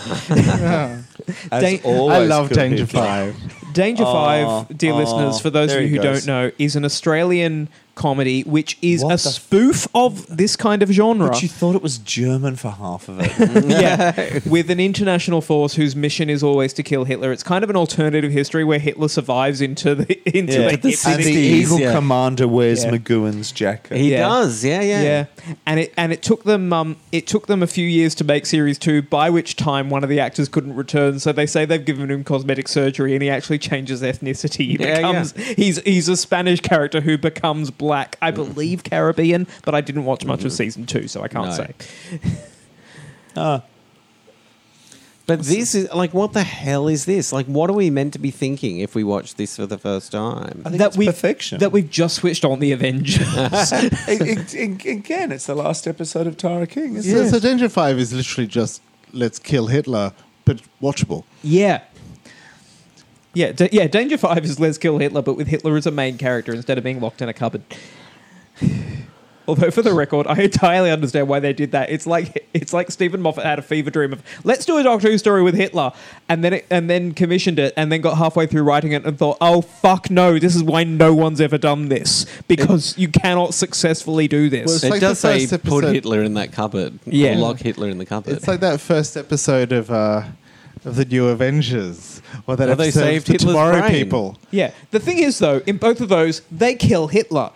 As Dan- always, I love could Danger be. Five. Danger Aw, Five, dear aw, listeners, for those there of you he who goes. don't know, is an Australian comedy which is What a the f- spoof of this kind of genre. But you thought it was German for half of it. Yeah, with an international force whose mission is always to kill Hitler. It's kind of an alternative history where Hitler survives into the into Yeah. the, To the hit- And the sixties, evil yeah. commander wears Yeah. McGowan's jacket. He Yeah. does, yeah, yeah. yeah, and it and it took them um it took them a few years to make series two. By which time one of the actors couldn't return, so they say they've given him cosmetic surgery, and he actually changes ethnicity. He Yeah, becomes he's he's a Spanish character who becomes black, I believe Caribbean, but I didn't watch much of season two, so I can't No. say. Ah, But this is like, what the hell is this? Like, what are we meant to be thinking if we watch this for the first time? I think That it's we- perfection. That we've just switched on the Avengers. It- it- it- again, it's the last episode of Tara King, isn't So, it? so Danger Five is literally just let's kill Hitler, but watchable. Yeah. Yeah, da- yeah. Danger Five is Let's Kill Hitler, but with Hitler as a main character instead of being locked in a cupboard. Although, for the record, I entirely understand why they did that. It's like it's like Stephen Moffat had a fever dream of let's do a Doctor Who story with Hitler, and then it, and then commissioned it, and then got halfway through writing it and thought, oh fuck no, this is why no one's ever done this because you cannot successfully do this. Well, it's It like does the say first put episode- Hitler in that cupboard. Yeah. Or lock Hitler in the cupboard. It's like that first episode of uh, of the New Avengers, or that Oh, they episode of saved the Hitler's Tomorrow brain. People. Yeah. The thing is, though, in both of those, they kill Hitler.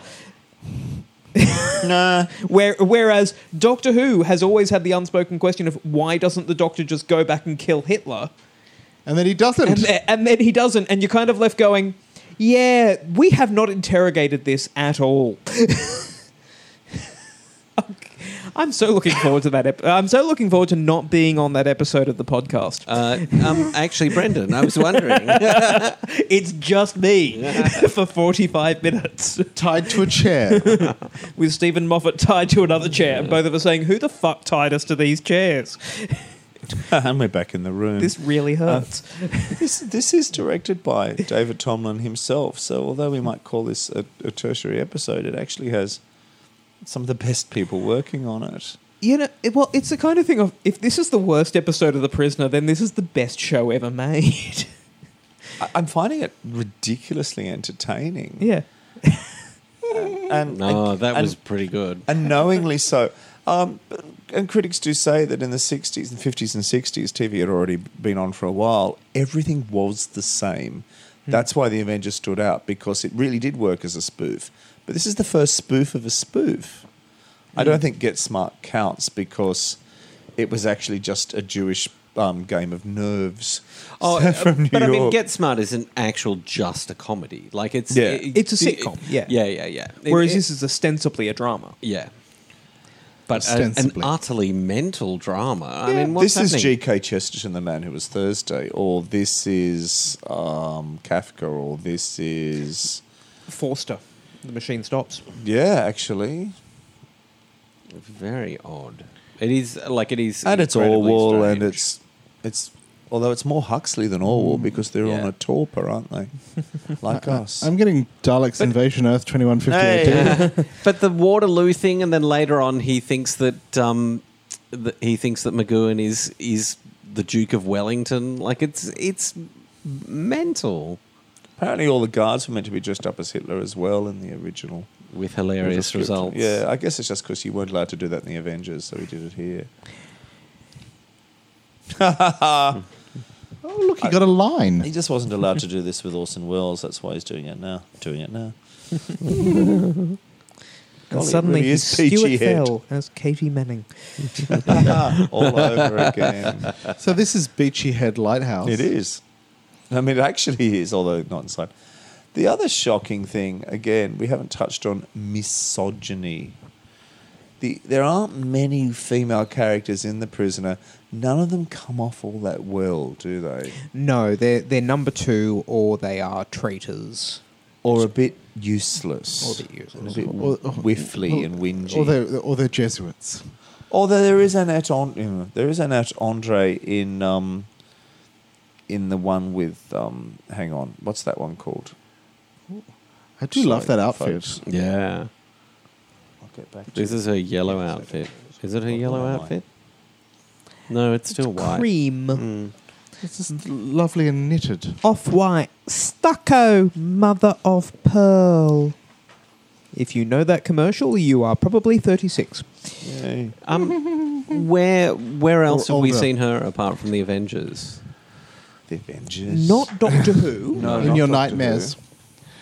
Nah. Where, whereas Doctor Who has always had the unspoken question of why doesn't the Doctor just go back and kill Hitler? And then he doesn't. And, then- and then he doesn't, and you're kind of left going, yeah, we have not interrogated this at all. I'm so looking forward to that. Ep- I'm so looking forward to not being on that episode of the podcast. Uh, um, actually, Brendan, I was wondering. It's just me for forty-five minutes Tied to a chair. with Stephen Moffat tied to another chair, and both of us saying, "Who the fuck tied us to these chairs? And we're back in the room. This really hurts." This, this is directed by David Tomlin himself. So although we might call this a, a tertiary episode, it actually has some of the best people working on it. You know, it, well, it's the kind of thing of if this is the worst episode of The Prisoner, then this is the best show ever made. I, I'm finding it ridiculously entertaining. Yeah. And, No, that and- was pretty good. and knowingly so. Um, but- and critics do say that in the sixties and fifties and sixties, T V had already been on for a while. Everything was the same. That's why the Avengers stood out, because it really did work as a spoof. But this is the first spoof of a spoof. I don't think Get Smart counts because it was actually just a Jewish um, game of nerves Oh, from New but I mean, York. Get Smart isn't actual just a comedy. Like it's Yeah. it- It's a it- sitcom, yeah. yeah, yeah, yeah. It- Whereas it- this is ostensibly a drama. yeah, but a- an Ostensibly. utterly mental drama. I Yeah, mean, what's this is happening? G K Chesterton, The Man Who Was Thursday, or this is um, Kafka, or this is Forster. The machine stops. Yeah, actually. Very odd. It is like it is, And it's incredibly Orwell, and strange. it's it's although it's more Huxley than Orwell because they're on Yeah. a torpor, aren't they? Like us. I'm getting Daleks Invasion Earth twenty-one fifty-eight. Hey. But the Waterloo thing, and then later on, he thinks that um, that he thinks that McGowan is is the Duke of Wellington. Like it's it's mental Apparently, all the guards were meant to be dressed up as Hitler as well in the original with hilarious script. results. Yeah, I guess it's just because you weren't allowed to do that in the Avengers, so he did it here. Oh, look, he got a line. He just wasn't allowed to do this with Orson Welles. That's why he's doing it now. Doing it now. And Golly, it suddenly really is Stuart peachy head. fell as Katie Manning. All over again. So this is Beachy Head Lighthouse. It is. I mean, it actually is, although not inside. The other shocking thing, again, we haven't touched on misogyny. The, there aren't many female characters in The Prisoner. None of them come off all that well, do they? No, they're they're number two, or they are traitors. Or a bit useless. Or a bit useless. And a bit Or- or- whiffly and whingy. Or they're, or they're Jesuits. Although there is Annette, on, you know, there is Annette Andre in um, in the one with um, hang on, what's that one called? I do love Sorry, that outfit. folks. Yeah. I'll get back to This it. is her yellow outfit. Is it her yellow What am I? outfit? No, it's still white. Cream. Mm. It's just lovely and knitted. Off-white. Stucco. Mother of pearl. If you know that commercial, you are probably thirty-six. Yay. Um, where where else Or have we older. seen her apart from the Avengers? The Avengers. Not Doctor Who. No, In not your Doctor nightmares. Who.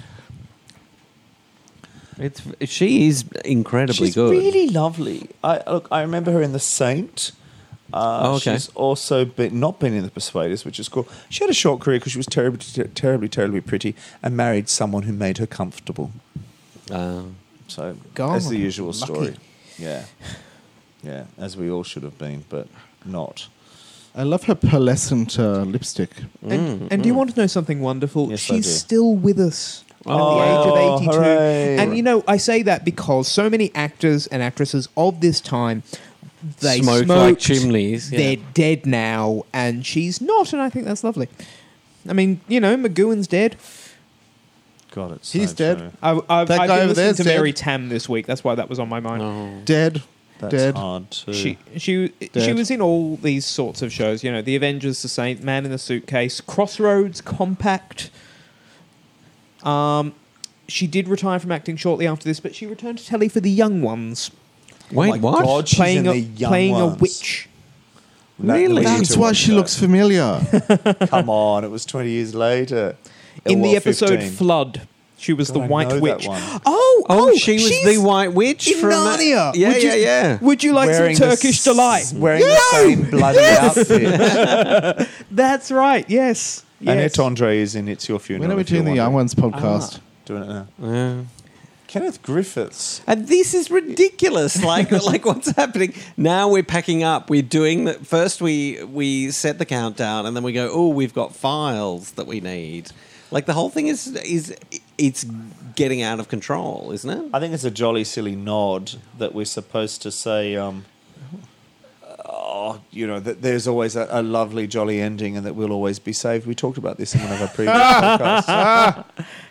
It's she is incredibly She's good. really lovely. I look. I remember her in The Saint. Uh, Oh, okay. She's also been not been in The Persuaders, which is cool. She had a short career because she was terribly, ter- terribly, terribly pretty and married someone who made her comfortable. Uh, So God, that's the usual lucky. story. Yeah, yeah, as we all should have been, but not. I love her pearlescent uh, lipstick. And, and do you want to know something wonderful? Yes, I She's do. still with us Oh, at the age of eighty-two. hooray. And you know, I say that because so many actors and actresses of this time, they smoke smoked, like chimneys. Yeah. they're dead now, and she's not, and I think that's lovely. I mean, you know, McGowan's dead. God, it's He's so dead. true. I, I've, That I've guy been over listening there's to dead. Mary Tam this week. That's why that was on my mind. Oh. Dead. That's Dead. hard too. She she she Dead. was in all these sorts of shows. You know, The Avengers, The Saint, Man in the Suitcase, Crossroads, Compact. Um, she did retire from acting shortly after this, but she returned to telly for The Young Ones, Wait, Oh my what? God, she's playing in a The Young playing Ones. a witch. That Really? leads you That's to why watch she that. looks familiar. Come on, it was twenty years later. In the L O episode fifteen. Flood, she was God, the I White know that Witch. one. Oh, Oh, she was she's the White Witch in from uh, Narnia. Yeah, Would you- yeah, yeah. Would you like Wearing some the Turkish s- delight? Wearing the same bloody outfit. That's right. Yes. yes. Annette Andre is in It's Your Funeral. When are we if you're doing the Young wondering. Ones podcast? Doing it now. Yeah. Kenneth Griffiths. And this is ridiculous. Like, like what's happening now? We're packing up. We're doing the first. We we set the countdown, and then we go. Oh, we've got files that we need. Like the whole thing is is it's getting out of control, isn't it? I think it's a jolly silly nod that we're supposed to say, um, oh, you know, that there's always a, a lovely, jolly ending and that we'll always be saved. We talked about this in one of our previous podcasts.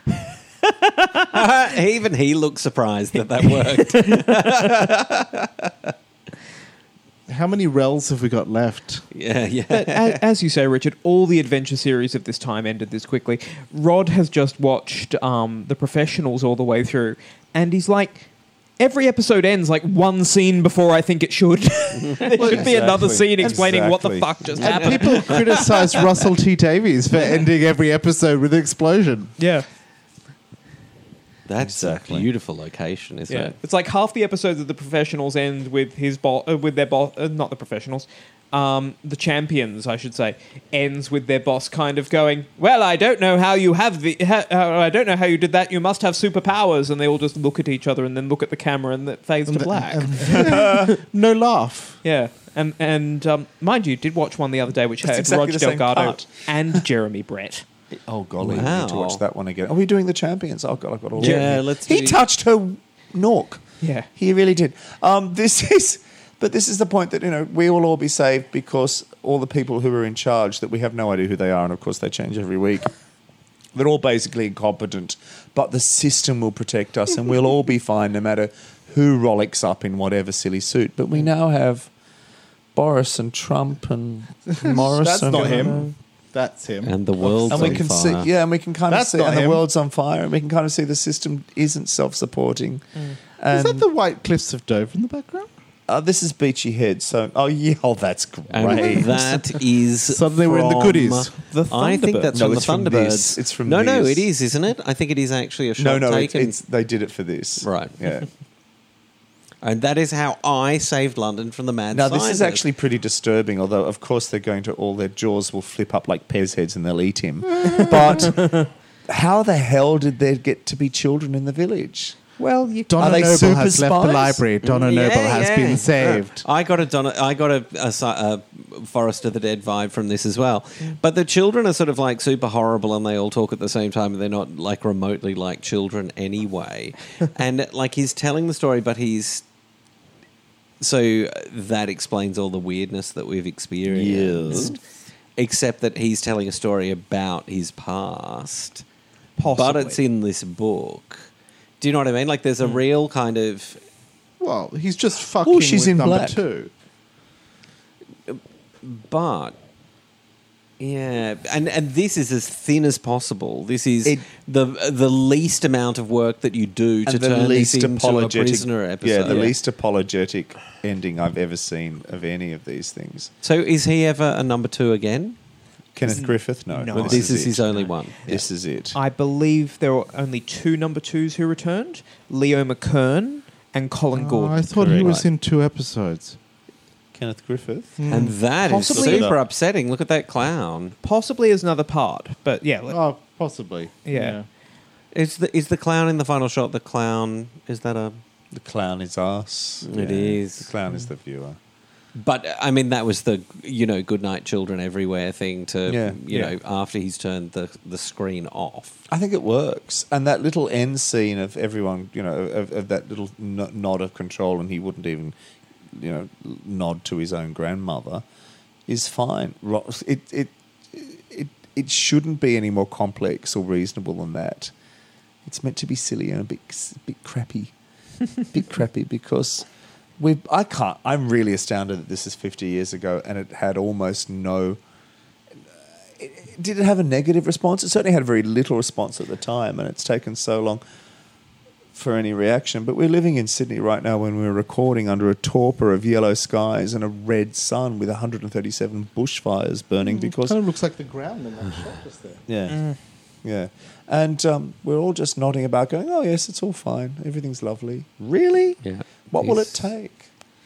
Even he looked surprised that that worked. How many rels have we got left? Yeah, yeah. But a- as you say, Richard, all the adventure series of this time ended this quickly. Rod has just watched um, The Professionals all the way through, and he's like, every episode ends like one scene before I think it should. there should be another Exactly. scene explaining what the Exactly. fuck just And happened. people criticize Russell T Davies for ending every episode with an explosion. Yeah. That's Exactly. a beautiful location, isn't Yeah, it? it's like half the episodes of The Professionals end with his boss, uh, with their boss, uh, not the professionals, um, the champions, I should say, ends with their boss kind of going, "Well, I don't know how you have the, ha- uh, I don't know how you did that. You must have superpowers." And they all just look at each other and then look at the camera, and it fades to black. No laugh. Yeah, and and um, mind you, did watch one the other day which That's had exactly Roger the same Delgado cut. and Jeremy Brett. Oh golly, we need to Wow. watch that one again. Are we doing the champions? Oh god, I've got all. Yeah, of them. let's He do- touched her nork. Yeah. He really did. Um, this is, but this is the point that you know we will all be saved because all the people who are in charge that we have no idea who they are, and of course they change every week. They're all basically incompetent, but the system will protect us, and we'll all be fine no matter who rollicks up in whatever silly suit. But we now have Boris and Trump and Morrison. That's not and- him. That's him. And the world's And we on can fire. see, yeah, and we can kind That's of see, not and the him. world's on fire, and we can kind of see the system isn't self-supporting. Is And that the White Cliffs of Dover in the background? uh, this is Beachy Head, so oh yeah, oh that's great. And that is Suddenly we're in the from- goodies. The I think Thunderbirds. that's No, from the it's from Thunderbirds. this. It's from no, no, this. it is, isn't it? I think it is actually a shot no, no, it's, taken, it's they did it for this, Right. Yeah. and that is how I saved London from the mad. Now this is scientist. actually pretty disturbing. Although of course they're going to all their jaws will flip up like Pez heads and they'll eat him. But how the hell did there get to be children in the village? Well, you Are Donna they Noble super has left the spies? library. Donna Yeah, Noble has yeah. been saved. I got a Donna, I got a, a, si- a Forest of the Dead vibe from this as well. But the children are sort of like super horrible, and they all talk at the same time, and they're not like remotely like children anyway. And like he's telling the story, but he's so that explains all the weirdness that we've experienced. Except that he's telling a story about his past, possibly. but it's in this book. Do you know what I mean? Like, there's a real kind of. Well, he's just fucking she's with in number black. two. But yeah, and and this is as thin as possible. This is It- the the least amount of work that you do to And the turn least this into a apologetic, prisoner episode. yeah, the least apologetic ending I've ever seen of any of these things. So is he ever a number two again? Kenneth Griffith, no, No. Well, This this, is, it. his only one. This is it. I believe there were only two number twos who returned: Leo McKern and Colin Oh, Gordon. I thought he Correct. was in two episodes. Kenneth Griffith. And that is Possibly- super upsetting. Look at that clown. Possibly as another part, but yeah, let- Oh, possibly. Yeah. Is the is the clown in the final shot? The clown is that a? The clown is us. It is. The clown is the viewer. But I mean, that was the you know "Good Night, Children" everywhere thing to Yeah. you Yeah. know after he's turned the the screen off. I think it works, and that little end scene of everyone, you know, of, of that little n- nod of control, and he wouldn't even, you know, nod to his own grandmother, is fine. Ro- It it it it shouldn't be any more complex or reasonable than that. It's meant to be silly and a bit a bit crappy, a bit crappy because. We, I can't. I'm really astounded that this is fifty years ago, and it had almost no. It, did it have a negative response? It certainly had very little response at the time, and it's taken so long for any reaction. But we're living in Sydney right now when we're recording under a torpor of yellow skies and a red sun with one hundred thirty-seven bushfires burning because Kind of looks like the ground in that shot just there. yeah, yeah, and um, we're all just nodding about, going, "Oh yes, it's all fine. Everything's lovely." Really? Yeah. What will it He's- take?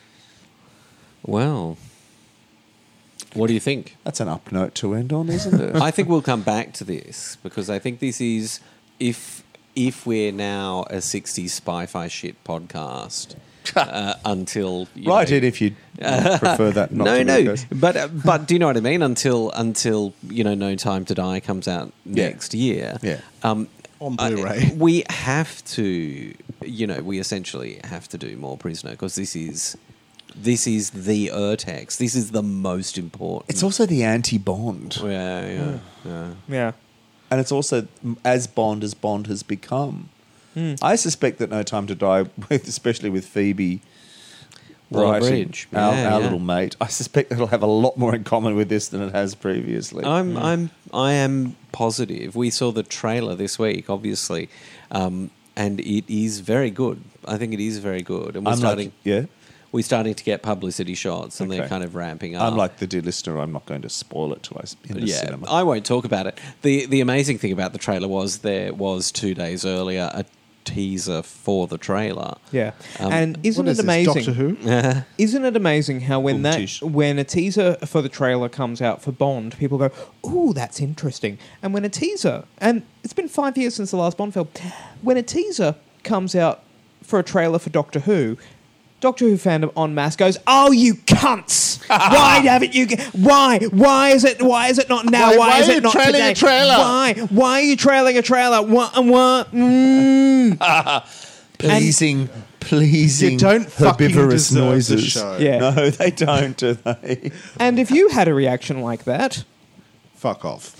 Well, what do you think? That's an up note to end on, isn't it? I think we'll come back to this because I think this is if if we're now a sixties spy-fi shit podcast uh, until you Right know, in if you prefer that. Not no, to no, be goes. but uh, but do you know what I mean? Until until you know, No Time to Die comes out Yeah. next year. Yeah. Um, On I- Blu-ray. we have to, you know, we essentially have to do more Prisoner because this is this is the Urtex. This is the most important. It's also the anti-Bond, yeah, yeah, yeah. yeah. and it's also as Bond as Bond has become. Hmm. I suspect that No Time to Die, with, especially with Phoebe Waller-Bridge. writing, our, Yeah, our yeah. little mate, I suspect it'll have a lot more in common with this than it has previously. I'm I'm I am positive. We saw the trailer this week, obviously, um, and it is very good. I think it is very good, and we're I'm starting. like, yeah, We're starting to get publicity shots, and they're Okay. kind of ramping up. I'm like the dear listener. I'm not going to spoil it till I s- in the yeah, cinema. I won't talk about it. the The amazing thing about the trailer was there was two days earlier a teaser for the trailer. Yeah. Um, and isn't What it is this, amazing? Doctor Who? Isn't it amazing how when that Boom-tish. when a teaser for the trailer comes out for Bond, people go, "Ooh, that's interesting." And when a teaser, and it's been five years since the last Bond film, when a teaser comes out for a trailer for Doctor Who, Doctor Who fandom en masse goes, "Oh, you cunts! Why haven't you? Why? Why is it? Why is it not now? Why- Why, why is are it you not trailing today? a trailer? Why? Why are you trailing a trailer? What? What? Mm. pleasing, pleasing You don't fucking herbivorous deserve the noises. show. Yeah. No, they don't, do they? And if you had a reaction like that, Fuck off.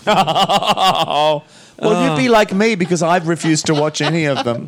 Oh, well, you'd be like me because I've refused to watch any of them.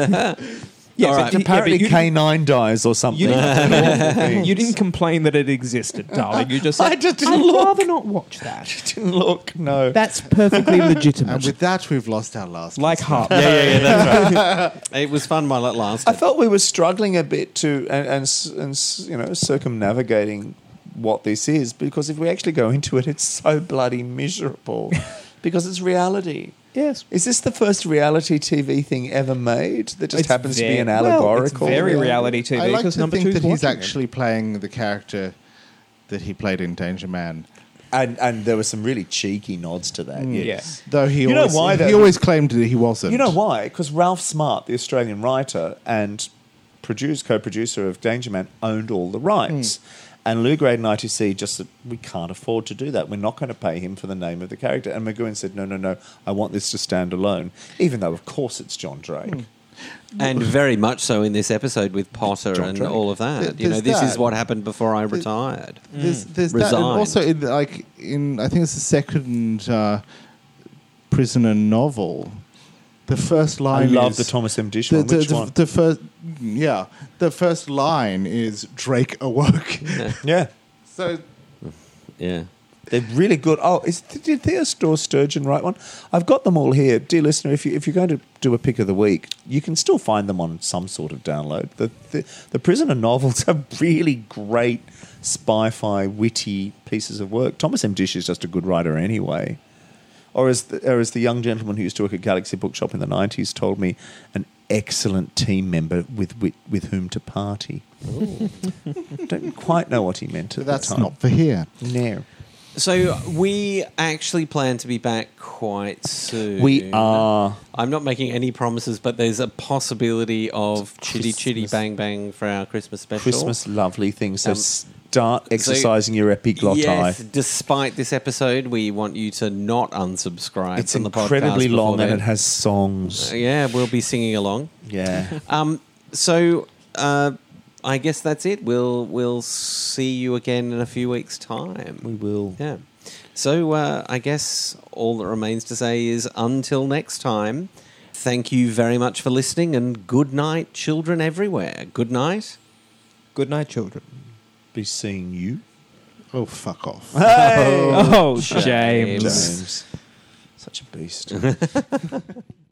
yeah, All but, right. yeah, Apparently, but you, K nine dies or something. you didn't, Things. you didn't complain that it existed, darling. You just said, I just didn't I'd look." rather not watch that. Didn't look. No. That's perfectly legitimate. And with that, we've lost our last. like Harp. Yeah, yeah, yeah. That's right. It was fun while it lasted. I felt we were struggling a bit to and, and s- and s- you know circumnavigating what this is, because if we actually go into it, it's so bloody miserable because it's reality. Yes. Is this the first reality T V thing ever made that just It's happens to be very- an well, allegorical? it's very reality T V I like because to number think two that he's actually playing the character that he played in Danger Man. And and there were some really cheeky nods to that. Mm, Yes. Though he You know always, why, he though? always claimed that he wasn't. You know why? Because Ralph Smart, the Australian writer and produce, co-producer of Danger Man, owned all the rights. And Lou Grade and I T C just said, we can't afford to do that. We're not going to pay him for the name of the character. And McGowan said, no, no, no, I want this to stand alone. Even though, of course, it's John Drake. And very much so in this episode with Potter John and Drake. all of that. There- you know, there's this is that. what happened before I retired. There's, there's that, and Resigned. also in like in I think it's the second uh, prisoner novel. The first I line. love is, the Thomas M. Dish the, one. the, Which the, one? the first, yeah, the first line is Drake awoke. Yeah. So Yeah. They're really good. Oh, is, did Theodore Sturgeon write one? I've got them all here. Dear listener, if, you, if you're going to do a pick of the week, you can still find them on some sort of download. The, the, the Prisoner novels are really great, spy-fi, witty pieces of work. Thomas M. Dish is just a good writer anyway. Or as, the, or as the young gentleman who used to work at Galaxy Bookshop in the nineties told me, an excellent team member with with, with whom to party. Don't quite know what he meant at that's the time. not for here. No. So we actually plan to be back quite soon. We are. I'm not making any promises, but there's a possibility of Chitty Chitty Christmas. Bang Bang for our Christmas special. Christmas lovely things. So Um, start exercising your epiglottis. Yes, despite this episode, we want you to not unsubscribe It's from the podcast. incredibly before long and then. it has songs. Uh, yeah, we'll be singing along. Yeah. Um, so uh, I guess that's it. We'll we'll see you again in a few weeks' time. We will. Yeah. So uh, I guess all that remains to say is until next time, thank you very much for listening and good night, children everywhere. Good night. Good night, children. Be seeing you. Oh, fuck off. Hey! Oh, James. James. James. Such a beast.